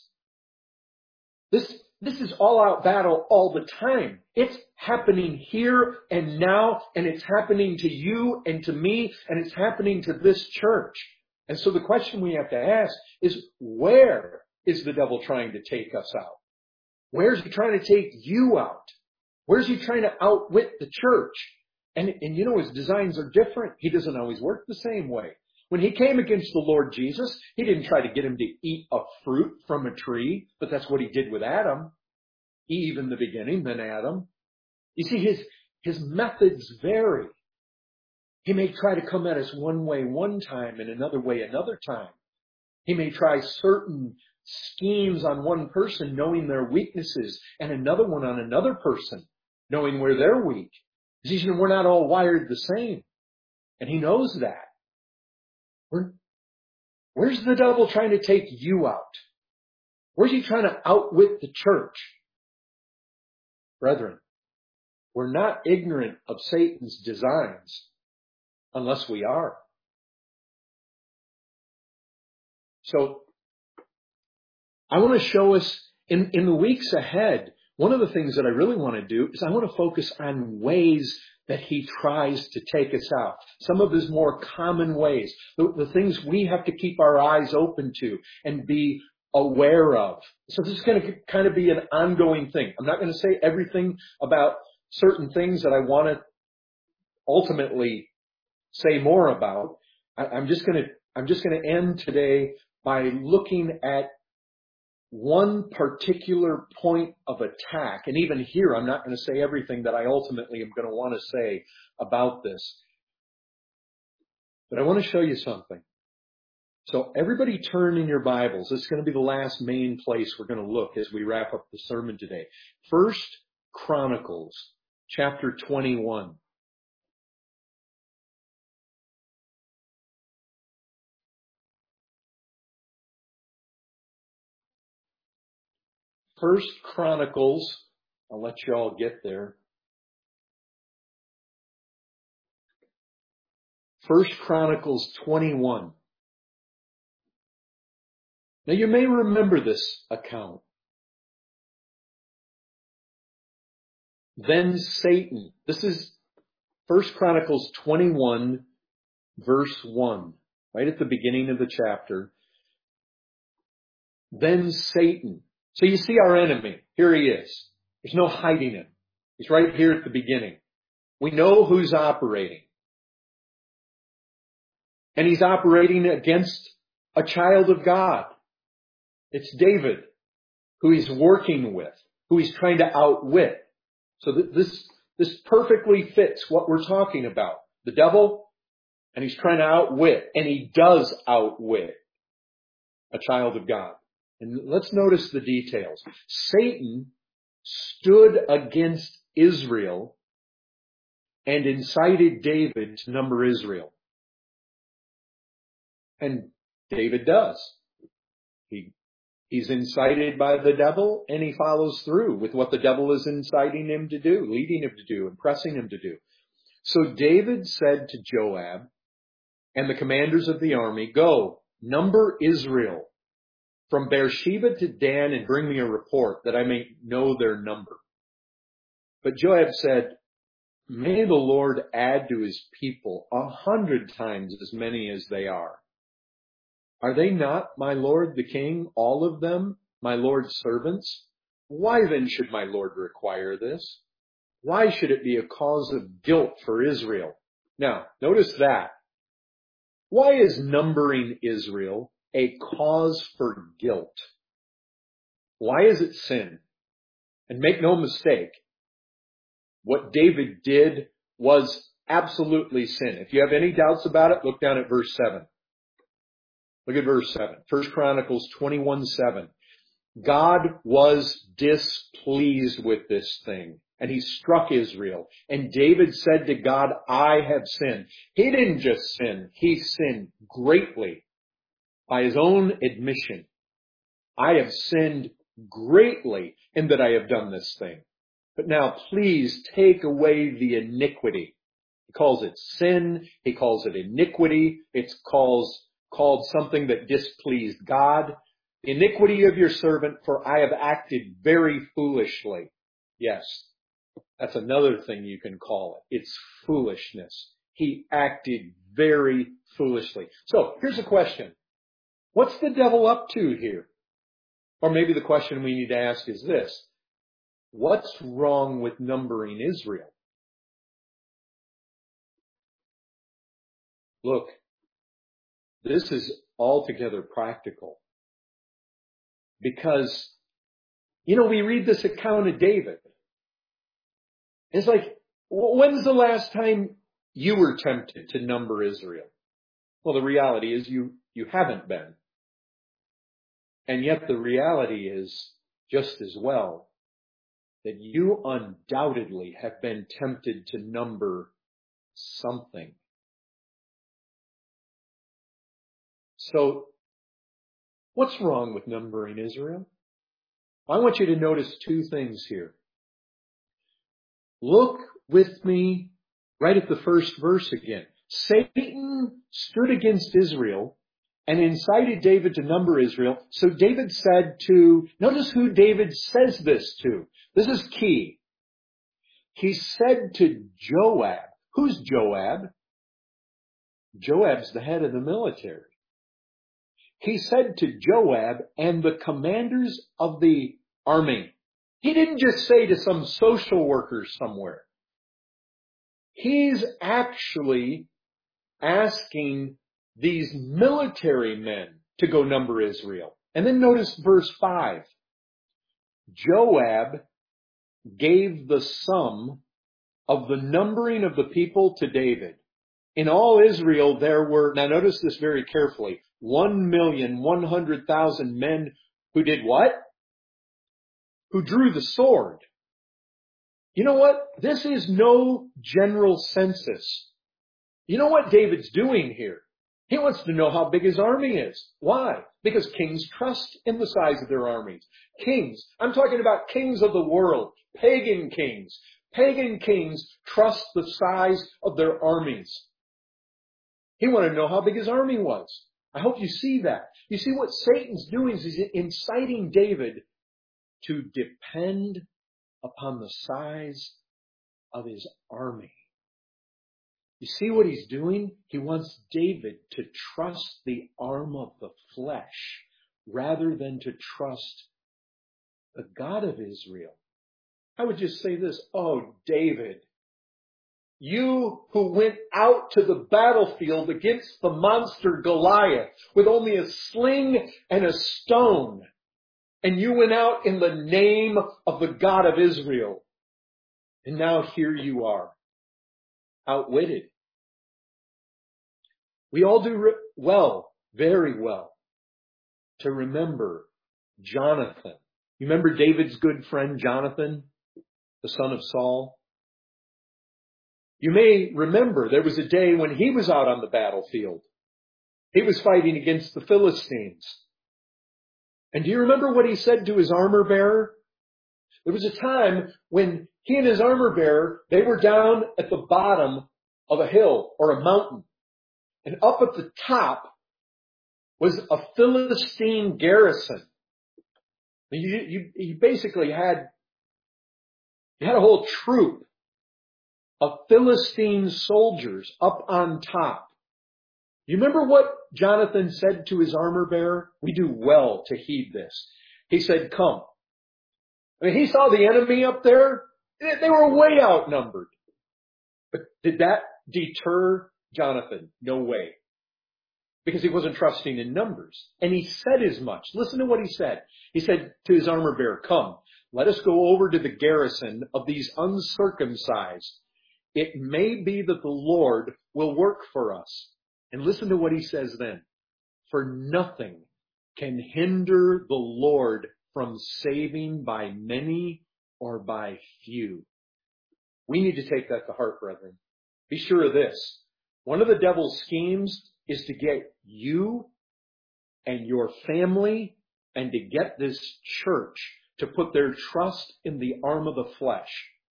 This is all-out battle all the time. It's happening here and now, and it's happening to you and to me, and it's happening to this church. And so the question we have to ask is, where is the devil trying to take us out? Where's he trying to take you out? Where's he trying to outwit the church? And his designs are different. He doesn't always work the same way. When he came against the Lord Jesus, he didn't try to get him to eat a fruit from a tree, but that's what he did with Adam. Eve in the beginning, then Adam. You see, his methods vary. He may try to come at us one way one time and another way another time. He may try certain schemes on one person, knowing their weaknesses, and another one on another person, knowing where they're weak. You see, we're not all wired the same. And he knows that. Where's the devil trying to take you out? Where's he trying to outwit the church? Brethren, We're not ignorant of Satan's designs unless we are. So I want to show us in the weeks ahead, one of the things that I really want to do is I want to focus on ways that he tries to take us out. Some of his more common ways, the things we have to keep our eyes open to and be aware of. So this is going to kind of be an ongoing thing. I'm not going to say everything about certain things that I want to ultimately say more about. I'm just going to end today by looking at one particular point of attack. And even here, I'm not going to say everything that I ultimately am going to want to say about this. But I want to show you something. So everybody turn in your Bibles. This is going to be the last main place we're going to look as we wrap up the sermon today. 1 Chronicles chapter 21. First Chronicles, I'll let you all get there. 1 Chronicles 21. Now you may remember this account. Then Satan, this is 1 Chronicles 21, verse 1, right at the beginning of the chapter. Then Satan. So you see our enemy. Here he is. There's no hiding him. He's right here at the beginning. We know who's operating. And he's operating against a child of God. It's David, who he's working with, who he's trying to outwit. So this perfectly fits what we're talking about. The devil, and he's trying to outwit, and he does outwit a child of God. And let's notice the details. Satan stood against Israel and incited David to number Israel. And David does. He's incited by the devil, and he follows through with what the devil is inciting him to do, leading him to do, and pressing him to do. So David said to Joab and the commanders of the army, "Go, number Israel from Beersheba to Dan, and bring me a report that I may know their number." But Joab said, "May the Lord add to his people 100 times as many as they are. Are they not, my lord the king, all of them, my lord's servants? Why then should my lord require this? Why should it be a cause of guilt for Israel?" Now, notice that. Why is numbering Israel a cause for guilt? Why is it sin? And make no mistake, what David did was absolutely sin. If you have any doubts about it, look down at verse 7. Look at verse 7. 1 Chronicles 21:7. God was displeased with this thing, and he struck Israel. And David said to God, "I have sinned." He didn't just sin, he sinned greatly. By his own admission, "I have sinned greatly in that I have done this thing. But now please take away the iniquity." He calls it sin. He calls it iniquity. It's called something that displeased God. "The iniquity of your servant, for I have acted very foolishly." Yes, that's another thing you can call it. It's foolishness. He acted very foolishly. So here's a question. What's the devil up to here? Or maybe the question we need to ask is this: what's wrong with numbering Israel? Look, this is altogether practical. Because, we read this account of David. It's like, when's the last time you were tempted to number Israel? Well, the reality is you haven't been. And yet the reality is just as well that you undoubtedly have been tempted to number something. So, what's wrong with numbering Israel? I want you to notice two things here. Look with me right at the first verse again. Satan stood against Israel and incited David to number Israel. So David said to, notice who David says this to. This is key. He said to Joab. Who's Joab? Joab's the head of the military. He said to Joab and the commanders of the army. He didn't just say to some social workers somewhere. He's actually asking these military men to go number Israel. And then notice verse 5. Joab gave the sum of the numbering of the people to David. In all Israel there were, now notice this very carefully, 1,100,000 men who did what? Who drew the sword. You know what? This is no general census. You know what David's doing here? He wants to know how big his army is. Why? Because kings trust in the size of their armies. Kings, I'm talking about kings of the world, pagan kings. Pagan kings trust the size of their armies. He wanted to know how big his army was. I hope you see that. You see what Satan's doing is he's inciting David to depend upon the size of his army. You see what he's doing? He wants David to trust the arm of the flesh rather than to trust the God of Israel. I would just say this, oh, David, you who went out to the battlefield against the monster Goliath with only a sling and a stone, and you went out in the name of the God of Israel. And now here you are, outwitted. We all do well, very well, to remember Jonathan. You remember David's good friend Jonathan, the son of Saul? You may remember there was a day when he was out on the battlefield. He was fighting against the Philistines. And do you remember what he said to his armor bearer? There was a time when he and his armor bearer, they were down at the bottom of a hill or a mountain. And up at the top was a Philistine garrison. You basically had a whole troop of Philistine soldiers up on top. You remember what Jonathan said to his armor bearer? We do well to heed this. He said, come. I mean, he saw the enemy up there. They were way outnumbered. But did that deter Jonathan? No way. Because he wasn't trusting in numbers. And he said as much. Listen to what he said. He said to his armor bearer, come, let us go over to the garrison of these uncircumcised. It may be that the Lord will work for us. And listen to what he says then. For nothing can hinder the Lord from saving by many or by few. We need to take that to heart, brethren. Be sure of this. One of the devil's schemes is to get you and your family and to get this church to put their trust in the arm of the flesh.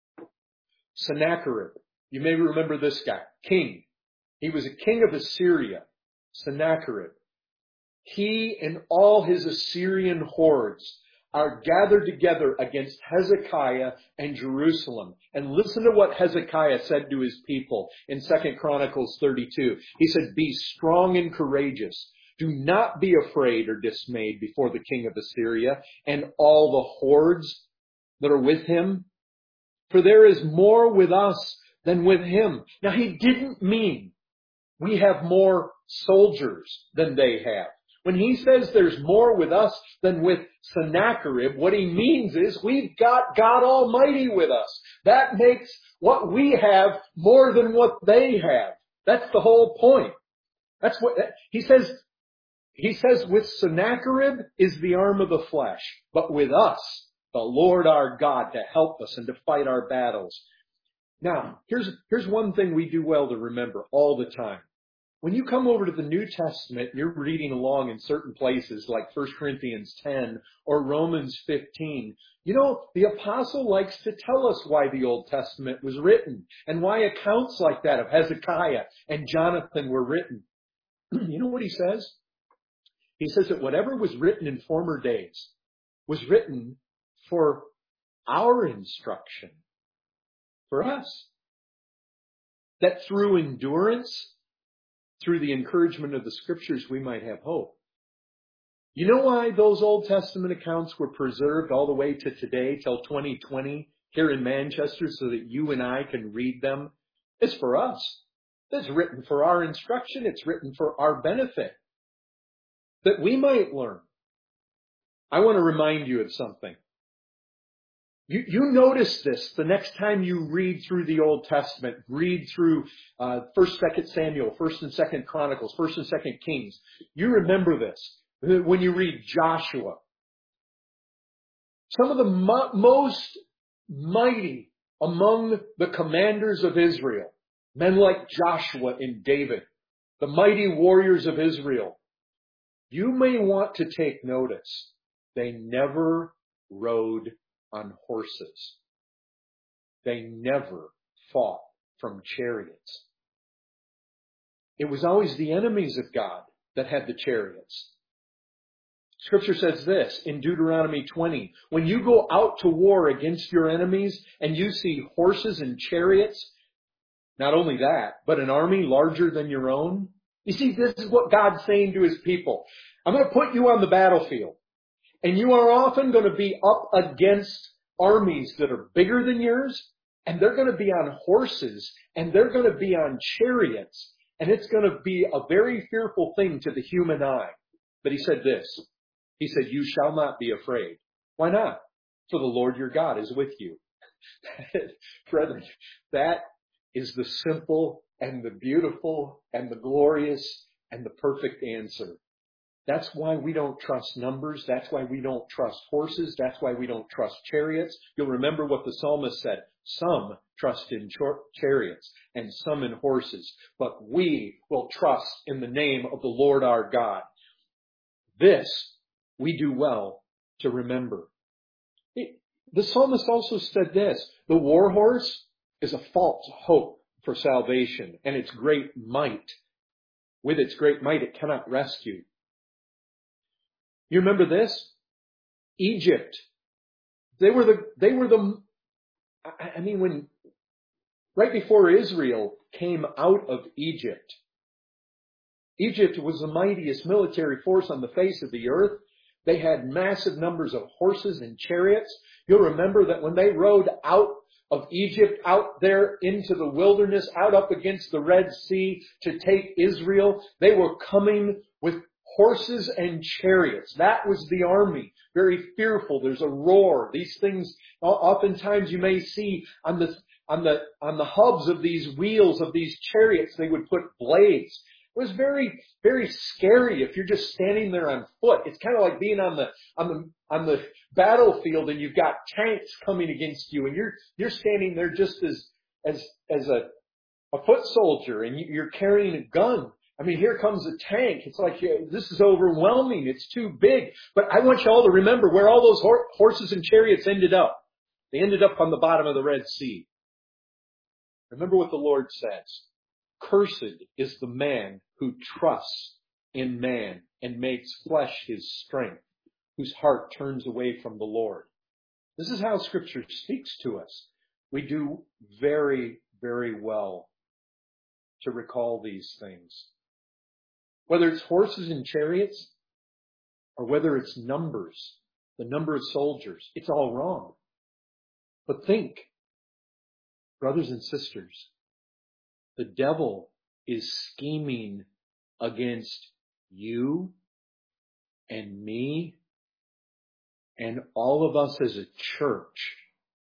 Sennacherib. You may remember this guy, king. He was a king of Assyria, Sennacherib. He and all his Assyrian hordes are gathered together against Hezekiah and Jerusalem. And listen to what Hezekiah said to his people in 2 Chronicles 32. He said, be strong and courageous. Do not be afraid or dismayed before the king of Assyria and all the hordes that are with him. For there is more with us than with him. Now, he didn't mean we have more soldiers than they have. When he says there's more with us than with Sennacherib, what he means is we've got God Almighty with us. That makes what we have more than what they have. That's the whole point. That's what he says. He says with Sennacherib is the arm of the flesh, but with us, the Lord our God to help us and to fight our battles. Now, here's one thing we do well to remember all the time. When you come over to the New Testament, you're reading along in certain places like 1 Corinthians 10 or Romans 15. You know, the apostle likes to tell us why the Old Testament was written and why accounts like that of Hezekiah and Jonathan were written. You know what he says? He says that whatever was written in former days was written for our instruction, for us. That through endurance, through the encouragement of the scriptures, we might have hope. You know why those Old Testament accounts were preserved all the way to today, till 2020, here in Manchester, so that you and I can read them? It's for us. It's written for our instruction. It's written for our benefit, that we might learn. I want to remind you of something. You notice this the next time you read through the Old Testament, read through 1st, 2nd Samuel, 1st and 2nd Chronicles, 1st and 2nd Kings. You remember this when you read Joshua. Some of the most mighty among the commanders of Israel, men like Joshua and David, the mighty warriors of Israel, you may want to take notice. They never rode on horses. They never fought from chariots. It was always the enemies of God that had the chariots. Scripture says this in Deuteronomy 20, when you go out to war against your enemies and you see horses and chariots, not only that, but an army larger than your own. You see, this is what God's saying to his people. I'm going to put you on the battlefield. And you are often going to be up against armies that are bigger than yours, and they're going to be on horses, and they're going to be on chariots, and it's going to be a very fearful thing to the human eye. But he said this. He said, you shall not be afraid. Why not? For the Lord your God is with you. Brethren, that is the simple and the beautiful and the glorious and the perfect answer. That's why we don't trust numbers. That's why we don't trust horses. That's why we don't trust chariots. You'll remember what the psalmist said. Some trust in chariots and some in horses, but we will trust in the name of the Lord our God. This we do well to remember. The psalmist also said this, the war horse is a false hope for salvation and its great might. With its great might, it cannot rescue. You remember this? Egypt. When right before Israel came out of Egypt, Egypt was the mightiest military force on the face of the earth. They had massive numbers of horses and chariots. You'll remember that when they rode out of Egypt, out there into the wilderness, out up against the Red Sea to take Israel, they were coming with horses and chariots. That was the army. Very fearful. There's a roar. These things, oftentimes you may see on the hubs of these wheels of these chariots, they would put blades. It was very, very scary if you're just standing there on foot. It's kind of like being on the battlefield and you've got tanks coming against you and you're standing there just as a foot soldier and you're carrying a gun. I mean, here comes a tank. It's like, this is overwhelming. It's too big. But I want you all to remember where all those horses and chariots ended up. They ended up on the bottom of the Red Sea. Remember what the Lord says. Cursed is the man who trusts in man and makes flesh his strength, whose heart turns away from the Lord. This is how Scripture speaks to us. We do very, very well to recall these things. Whether it's horses and chariots or whether it's numbers, the number of soldiers, it's all wrong. But think, brothers and sisters, the devil is scheming against you and me and all of us as a church.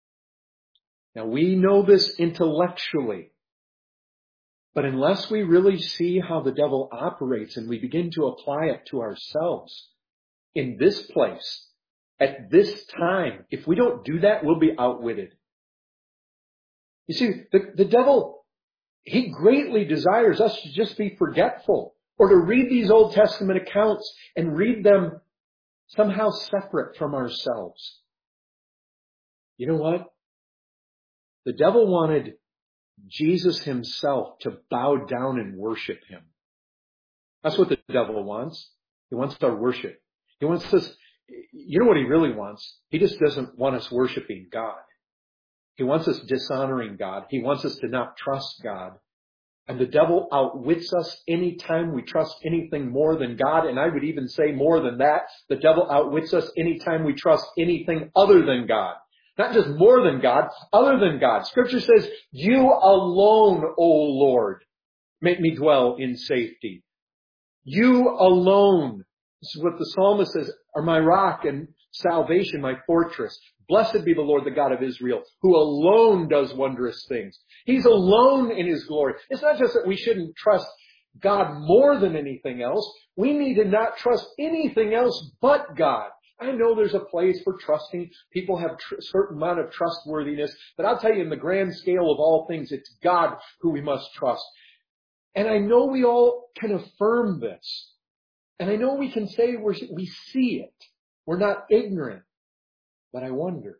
Now we know this intellectually. But unless we really see how the devil operates and we begin to apply it to ourselves in this place, at this time, if we don't do that, we'll be outwitted. You see, the devil, He greatly desires us to just be forgetful or to read these Old Testament accounts and read them somehow separate from ourselves. You know what? The devil wanted Jesus himself to bow down and worship him. That's what the devil wants. He wants our worship. He wants us, you know what he really wants? He just doesn't want us worshiping God. He wants us dishonoring God. He wants us to not trust God. And the devil outwits us anytime we trust anything more than God. And I would even say more than that. The devil outwits us anytime we trust anything other than God. Not just more than God, other than God. Scripture says, you alone, O Lord, make me dwell in safety. You alone. This is what the psalmist says, are my rock and salvation, my fortress. Blessed be the Lord, the God of Israel, who alone does wondrous things. He's alone in his glory. It's not just that we shouldn't trust God more than anything else. We need to not trust anything else but God. I know there's a place for trusting. People have a certain amount of trustworthiness. But I'll tell you, in the grand scale of all things, it's God who we must trust. And I know we all can affirm this. And I know we can say we see it. We're not ignorant. But I wonder.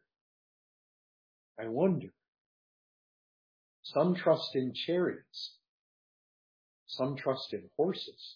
Some trust in chariots. Some trust in horses.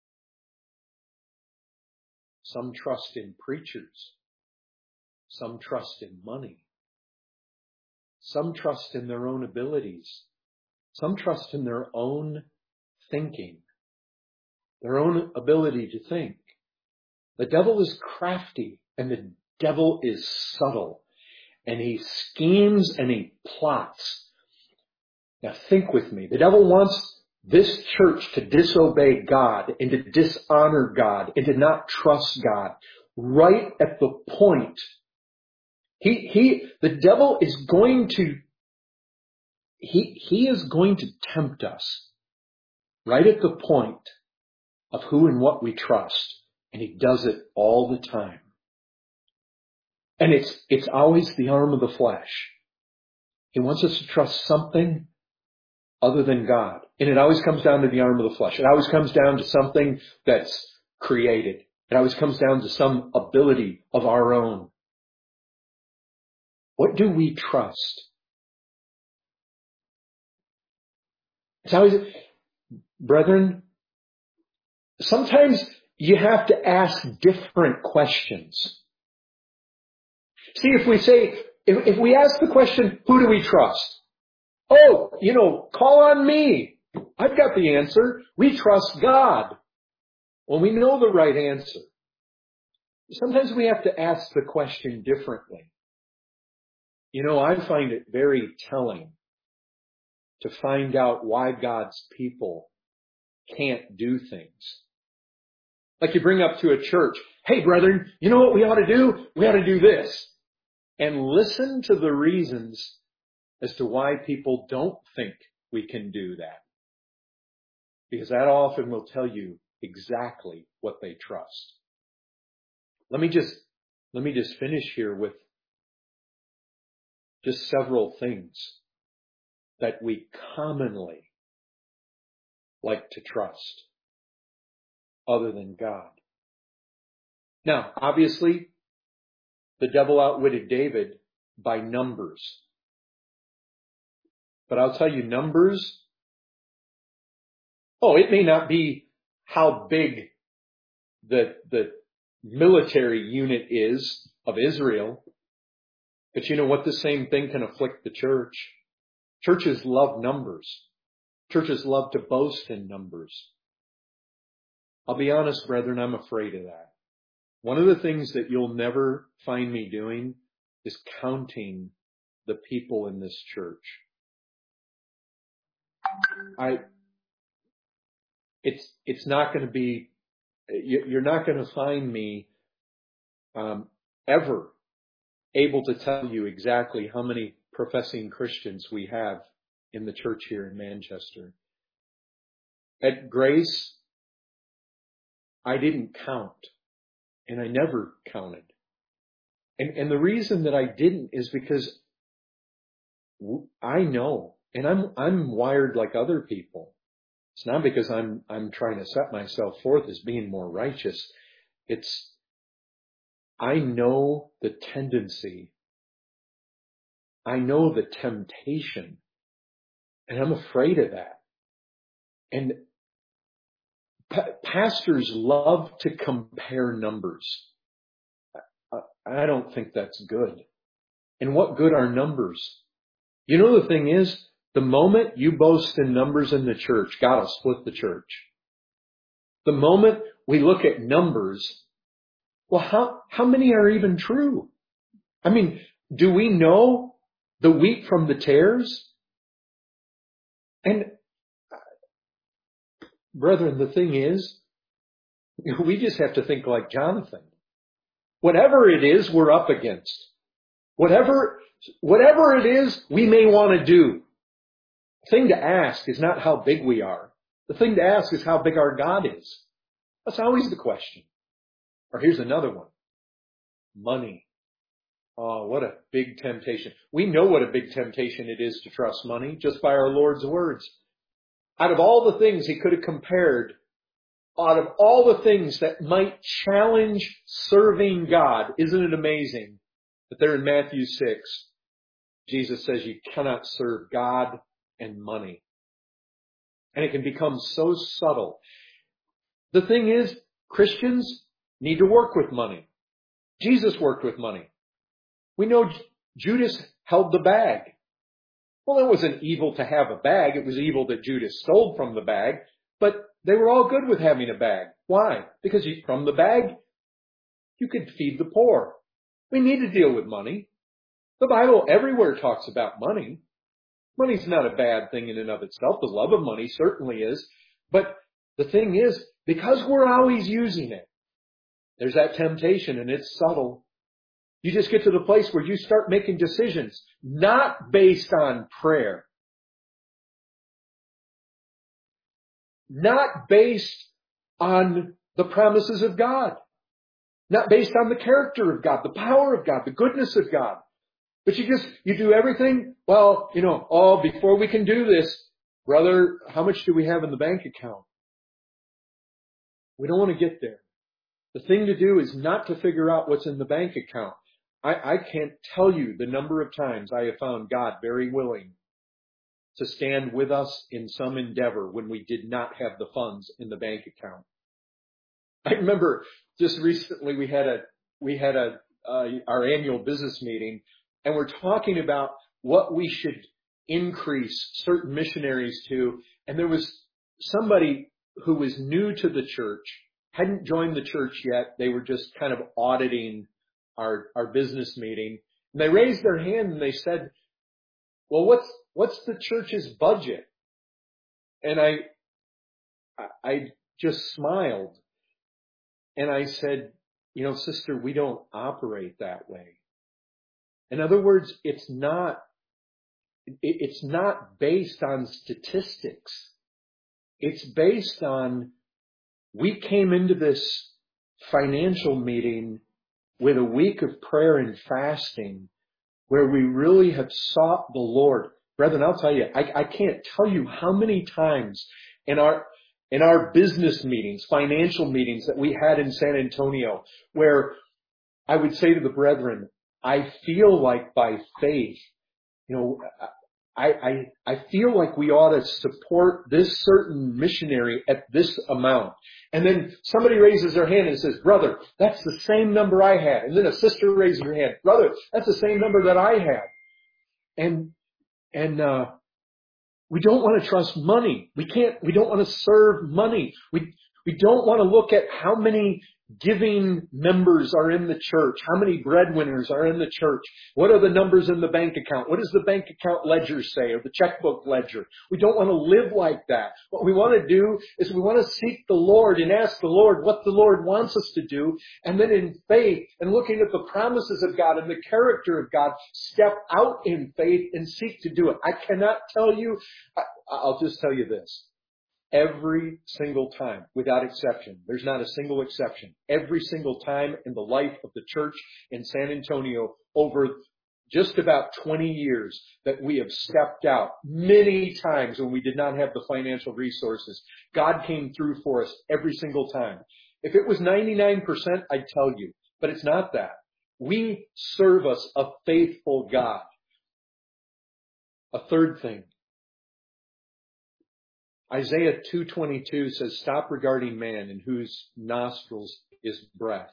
Some trust in preachers. Some trust in money. Some trust in their own abilities. Some trust in their own thinking, their own ability to think. The devil is crafty and the devil is subtle, and he schemes and he plots. Now think with me. The devil wants this church to disobey God and to dishonor God and to not trust God right at the point. The devil is going to, he is going to tempt us right at the point of who and what we trust. And he does it all the time. And it's always the arm of the flesh. He wants us to trust something other than God. And it always comes down to the arm of the flesh. It always comes down to something that's created. It always comes down to some ability of our own. What do we trust? It's always, brethren, sometimes you have to ask different questions. See, if we ask the question, who do we trust? Oh, call on me. I've got the answer. We trust God. Well, we know the right answer. Sometimes we have to ask the question differently. I find it very telling to find out why God's people can't do things. Like you bring up to a church, hey, brethren, you know what we ought to do? We ought to do this. And listen to the reasons as to why people don't think we can do that. Because that often will tell you exactly what they trust. Let me just finish here with just several things that we commonly like to trust other than God. Now, obviously, the devil outwitted David by numbers. But I'll tell you, numbers, it may not be how big the military unit is of Israel, but you know what? The same thing can afflict the church. Churches love numbers. Churches love to boast in numbers. I'll be honest, brethren, I'm afraid of that. One of the things that you'll never find me doing is counting the people in this church. It's not going to be, you're not going to find me ever able to tell you exactly how many professing Christians we have in the church here in Manchester. At Grace, I didn't count, and I never counted. And the reason that I didn't is because I know And I'm wired like other people. It's not because I'm trying to set myself forth as being more righteous. I know the tendency. I know the temptation. And I'm afraid of that. And pastors love to compare numbers. I don't think that's good. And what good are numbers? You know, the thing is, the moment you boast in numbers in the church, God will split the church. The moment we look at numbers, well, how many are even true? I mean, do we know the wheat from the tares? And brethren, the thing is, we just have to think like Jonathan. Whatever it is we're up against, whatever it is we may want to do, the thing to ask is not how big we are. The thing to ask is how big our God is. That's always the question. Or here's another one. Money. Oh, what a big temptation. We know what a big temptation it is to trust money just by our Lord's words. Out of all the things he could have compared, out of all the things that might challenge serving God, isn't it amazing that there in Matthew 6, Jesus says you cannot serve God and money. And it can become so subtle. The thing is, Christians need to work with money. Jesus worked with money. We know Judas held the bag. Well, it wasn't evil to have a bag. It was evil that Judas stole from the bag. But they were all good with having a bag. Why? Because from the bag, you could feed the poor. We need to deal with money. The Bible everywhere talks about money. Money's not a bad thing in and of itself. The love of money certainly is. But the thing is, because we're always using it, there's that temptation, and it's subtle. You just get to the place where you start making decisions, not based on prayer, not based on the promises of God, not based on the character of God, the power of God, the goodness of God. But you do everything. Well, before we can do this, brother, how much do we have in the bank account? We don't want to get there. The thing to do is not to figure out what's in the bank account. I can't tell you the number of times I have found God very willing to stand with us in some endeavor when we did not have the funds in the bank account. I remember just recently we had our annual business meeting, and we're talking about what we should increase certain missionaries to. And there was somebody who was new to the church, hadn't joined the church yet. They were just kind of auditing our business meeting. And they raised their hand and they said, well, what's the church's budget? And I just smiled. And I said, sister, we don't operate that way. In other words, it's not based on statistics. It's based on, we came into this financial meeting with a week of prayer and fasting where we really have sought the Lord. Brethren, I'll tell you, I can't tell you how many times in our business meetings, financial meetings that we had in San Antonio, where I would say to the brethren, I feel like by faith, I feel like we ought to support this certain missionary at this amount. And then somebody raises their hand and says, brother, that's the same number I had. And then a sister raises her hand, brother, that's the same number that I had. And we don't want to trust money. We don't want to serve money. We don't want to look at how many giving members are in the church, how many breadwinners are in the church, what are the numbers in the bank account, what does the bank account ledger say, or the checkbook ledger. We don't want to live like that. What we want to do is we want to seek the Lord and ask the Lord what the Lord wants us to do, and then in faith and looking at the promises of God and the character of God, step out in faith and seek to do it. I cannot tell you, I'll just tell you this. Every single time, without exception, there's not a single exception. Every single time in the life of the church in San Antonio over just about 20 years that we have stepped out many times when we did not have the financial resources. God came through for us every single time. If it was 99%, I'd tell you, but it's not that. We serve us a faithful God. A third thing, Isaiah 2:22 says, stop regarding man in whose nostrils is breath.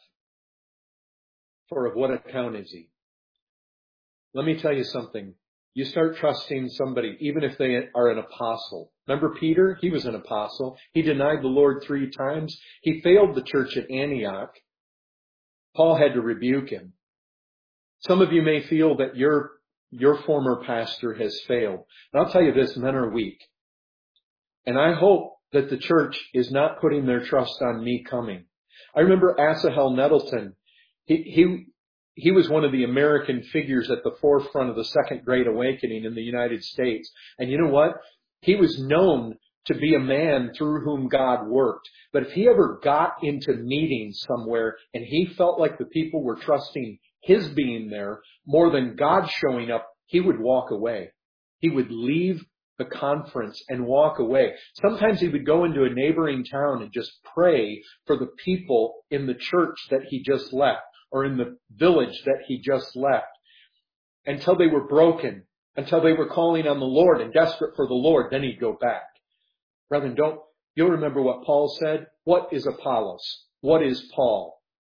For of what account is he? Let me tell you something. You start trusting somebody, even if they are an apostle. Remember Peter? He was an apostle. He denied the Lord 3 times. He failed the church at Antioch. Paul had to rebuke him. Some of you may feel that your former pastor has failed. And I'll tell you this, men are weak. And I hope that the church is not putting their trust on me coming. I remember Asahel Nettleton. He was one of the American figures at the forefront of the Second Great Awakening in the United States. And you know what? He was known to be a man through whom God worked. But if he ever got into meetings somewhere and he felt like the people were trusting his being there more than God showing up, he would walk away. He would leave the conference and walk away. Sometimes he would go into a neighboring town and just pray for the people in the church that he just left, or in the village that he just left, until they were broken, until they were calling on the Lord and desperate for the Lord. Then he'd go back. Brethren, you'll remember what Paul said. What is Apollos? What is Paul?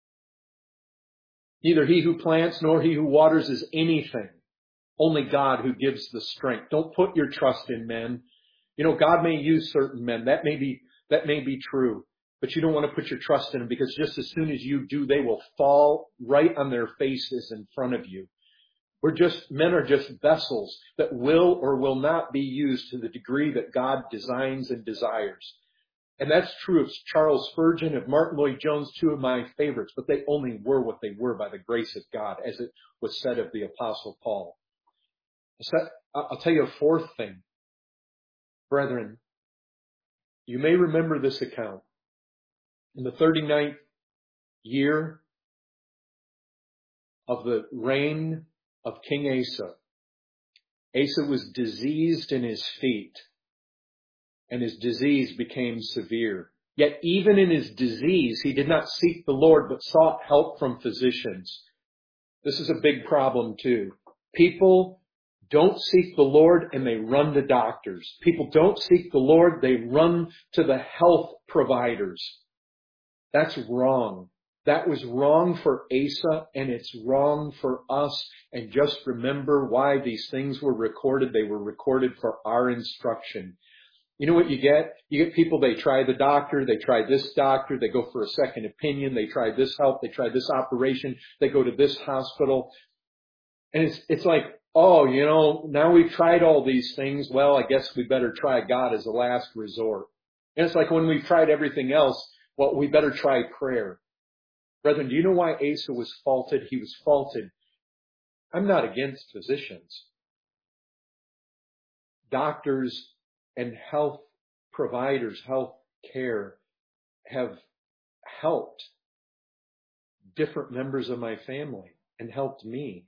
Neither he who plants nor he who waters is anything. Only God who gives the strength. Don't put your trust in men. You know, God may use certain men. That may be true. But you don't want to put your trust in them, because just as soon as you do, they will fall right on their faces in front of you. Men are just vessels that will or will not be used to the degree that God designs and desires. And that's true of Charles Spurgeon, of Martin Lloyd-Jones, 2 of my favorites, but they only were what they were by the grace of God, as it was said of the Apostle Paul. I'll tell you a fourth thing. Brethren, you may remember this account. In the 39th year of the reign of King Asa, Asa was diseased in his feet, and his disease became severe. Yet even in his disease, he did not seek the Lord, but sought help from physicians. This is a big problem too. People don't seek the Lord and they run to doctors. People don't seek the Lord, they run to the health providers. That's wrong. That was wrong for Asa, and it's wrong for us. And just remember why these things were recorded. They were recorded for our instruction. You know what you get? You get people, they try the doctor, they try this doctor, they go for a second opinion, they try this help, they try this operation, they go to this hospital. And it's like, oh, you know, now we've tried all these things. Well, I guess we better try God as a last resort. And it's like when we've tried everything else, well, we better try prayer. Brethren, do you know why Asa was faulted? He was faulted. I'm not against physicians. Doctors and health providers, health care have helped different members of my family and helped me.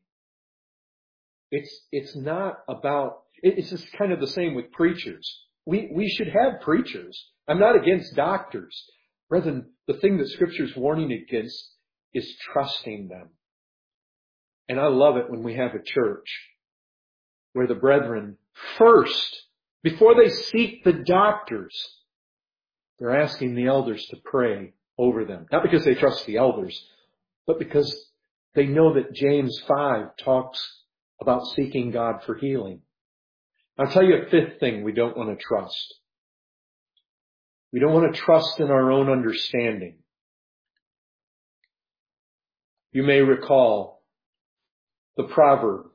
It's not about, it's just kind of the same with preachers. We should have preachers. I'm not against doctors. Brethren, the thing that Scripture's warning against is trusting them. And I love it when we have a church where the brethren first, before they seek the doctors, they're asking the elders to pray over them. Not because they trust the elders, but because they know that James 5 talks about seeking God for healing. I'll tell you a fifth thing we don't want to trust. We don't want to trust in our own understanding. You may recall the proverb,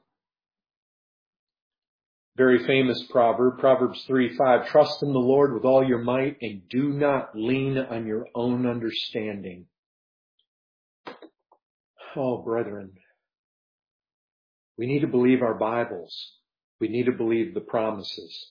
very famous proverb, Proverbs 3:5, trust in the Lord with all your might and do not lean on your own understanding. Oh, brethren, we need to believe our Bibles. We need to believe the promises.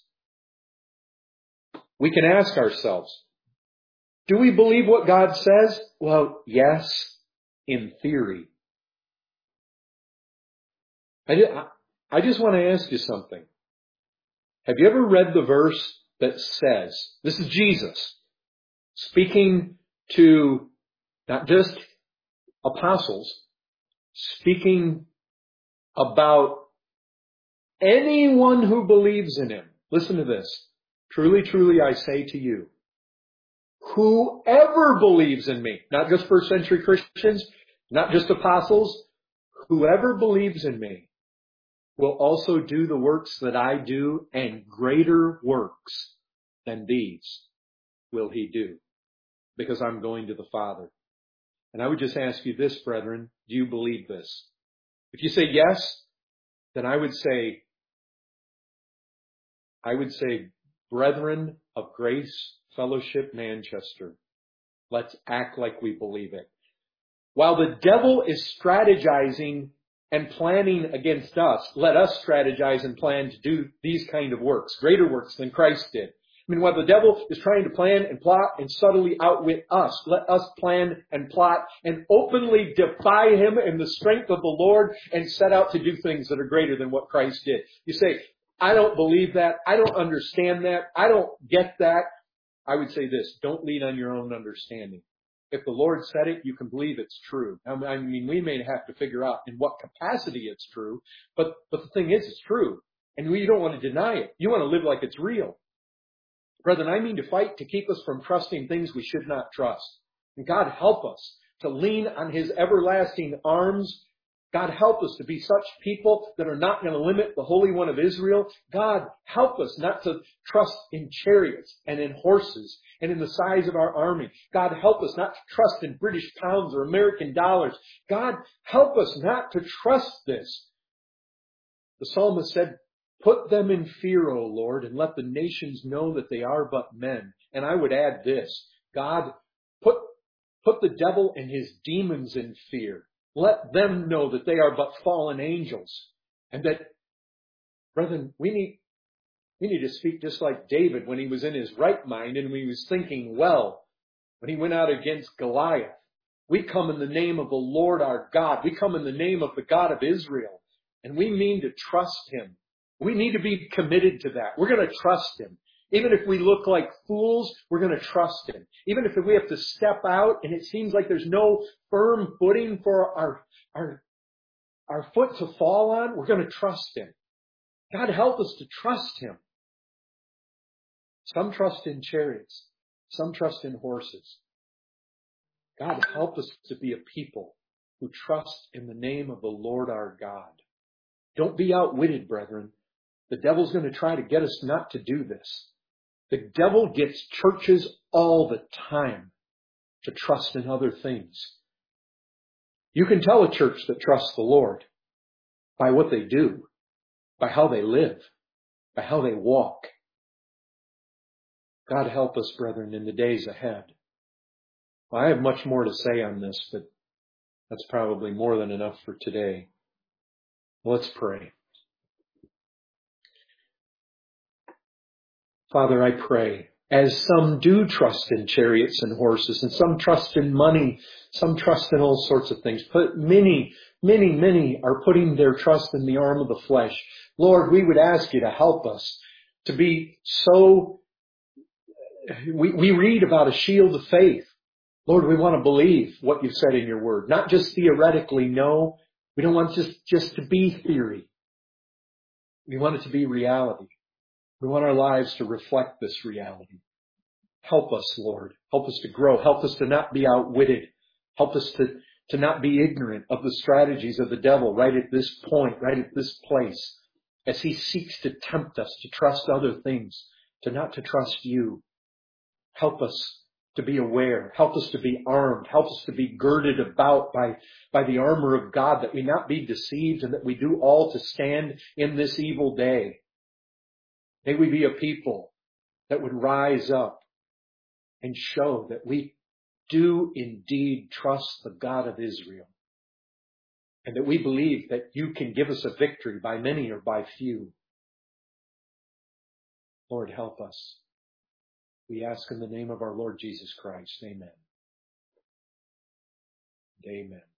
We can ask ourselves, do we believe what God says? Well, yes, in theory. I just want to ask you something. Have you ever read the verse that says, this is Jesus speaking to not just apostles, speaking about anyone who believes in him. Listen to this. Truly, truly, I say to you, whoever believes in me, not just first century Christians, not just apostles, whoever believes in me will also do the works that I do, and greater works than these will he do, because I'm going to the Father. And I would just ask you this, brethren, do you believe this? If you say yes, then I would say, brethren of Grace Fellowship Manchester, let's act like we believe it. While the devil is strategizing and planning against us, let us strategize and plan to do these kind of works, greater works than Christ did. I mean, while the devil is trying to plan and plot and subtly outwit us, let us plan and plot and openly defy him in the strength of the Lord and set out to do things that are greater than what Christ did. You say, I don't believe that. I don't understand that. I don't get that. I would say this, don't lean on your own understanding. If the Lord said it, you can believe it's true. I mean, we may have to figure out in what capacity it's true, but the thing is, it's true. And you don't want to deny it. You want to live like it's real. Brethren, I mean to fight to keep us from trusting things we should not trust. And God help us to lean on his everlasting arms. God help us to be such people that are not going to limit the Holy One of Israel. God help us not to trust in chariots and in horses and in the size of our army. God help us not to trust in British pounds or American dollars. God help us not to trust this. The psalmist said, put them in fear, O Lord, and let the nations know that they are but men. And I would add this, God, put the devil and his demons in fear. Let them know that they are but fallen angels. And that, brethren, we need to speak just like David when he was in his right mind and when he was thinking well, when he went out against Goliath. We come in the name of the Lord our God. We come in the name of the God of Israel. And we mean to trust him. We need to be committed to that. We're going to trust him. Even if we look like fools, we're going to trust him. Even if we have to step out and it seems like there's no firm footing for our foot to fall on, we're going to trust him. God help us to trust him. Some trust in chariots. Some trust in horses. God help us to be a people who trust in the name of the Lord our God. Don't be outwitted, brethren. The devil's going to try to get us not to do this. The devil gets churches all the time to trust in other things. You can tell a church that trusts the Lord by what they do, by how they live, by how they walk. God help us, brethren, in the days ahead. Well, I have much more to say on this, but that's probably more than enough for today. Let's pray. Father, I pray, as some do trust in chariots and horses, and some trust in money, some trust in all sorts of things, but many are putting their trust in the arm of the flesh. Lord, we would ask you to help us to be so, we read about a shield of faith. Lord, we want to believe what you've said in your word, not just theoretically, no. We don't want just to be theory. We want it to be reality. We want our lives to reflect this reality. Help us, Lord. Help us to grow. Help us to not be outwitted. Help us to not be ignorant of the strategies of the devil right at this point, right at this place, as he seeks to tempt us to trust other things, not to trust you. Help us to be aware. Help us to be armed. Help us to be girded about by the armor of God, that we not be deceived and that we do all to stand in this evil day. May we be a people that would rise up and show that we do indeed trust the God of Israel, and that we believe that you can give us a victory by many or by few. Lord, help us. We ask in the name of our Lord Jesus Christ. Amen. Amen.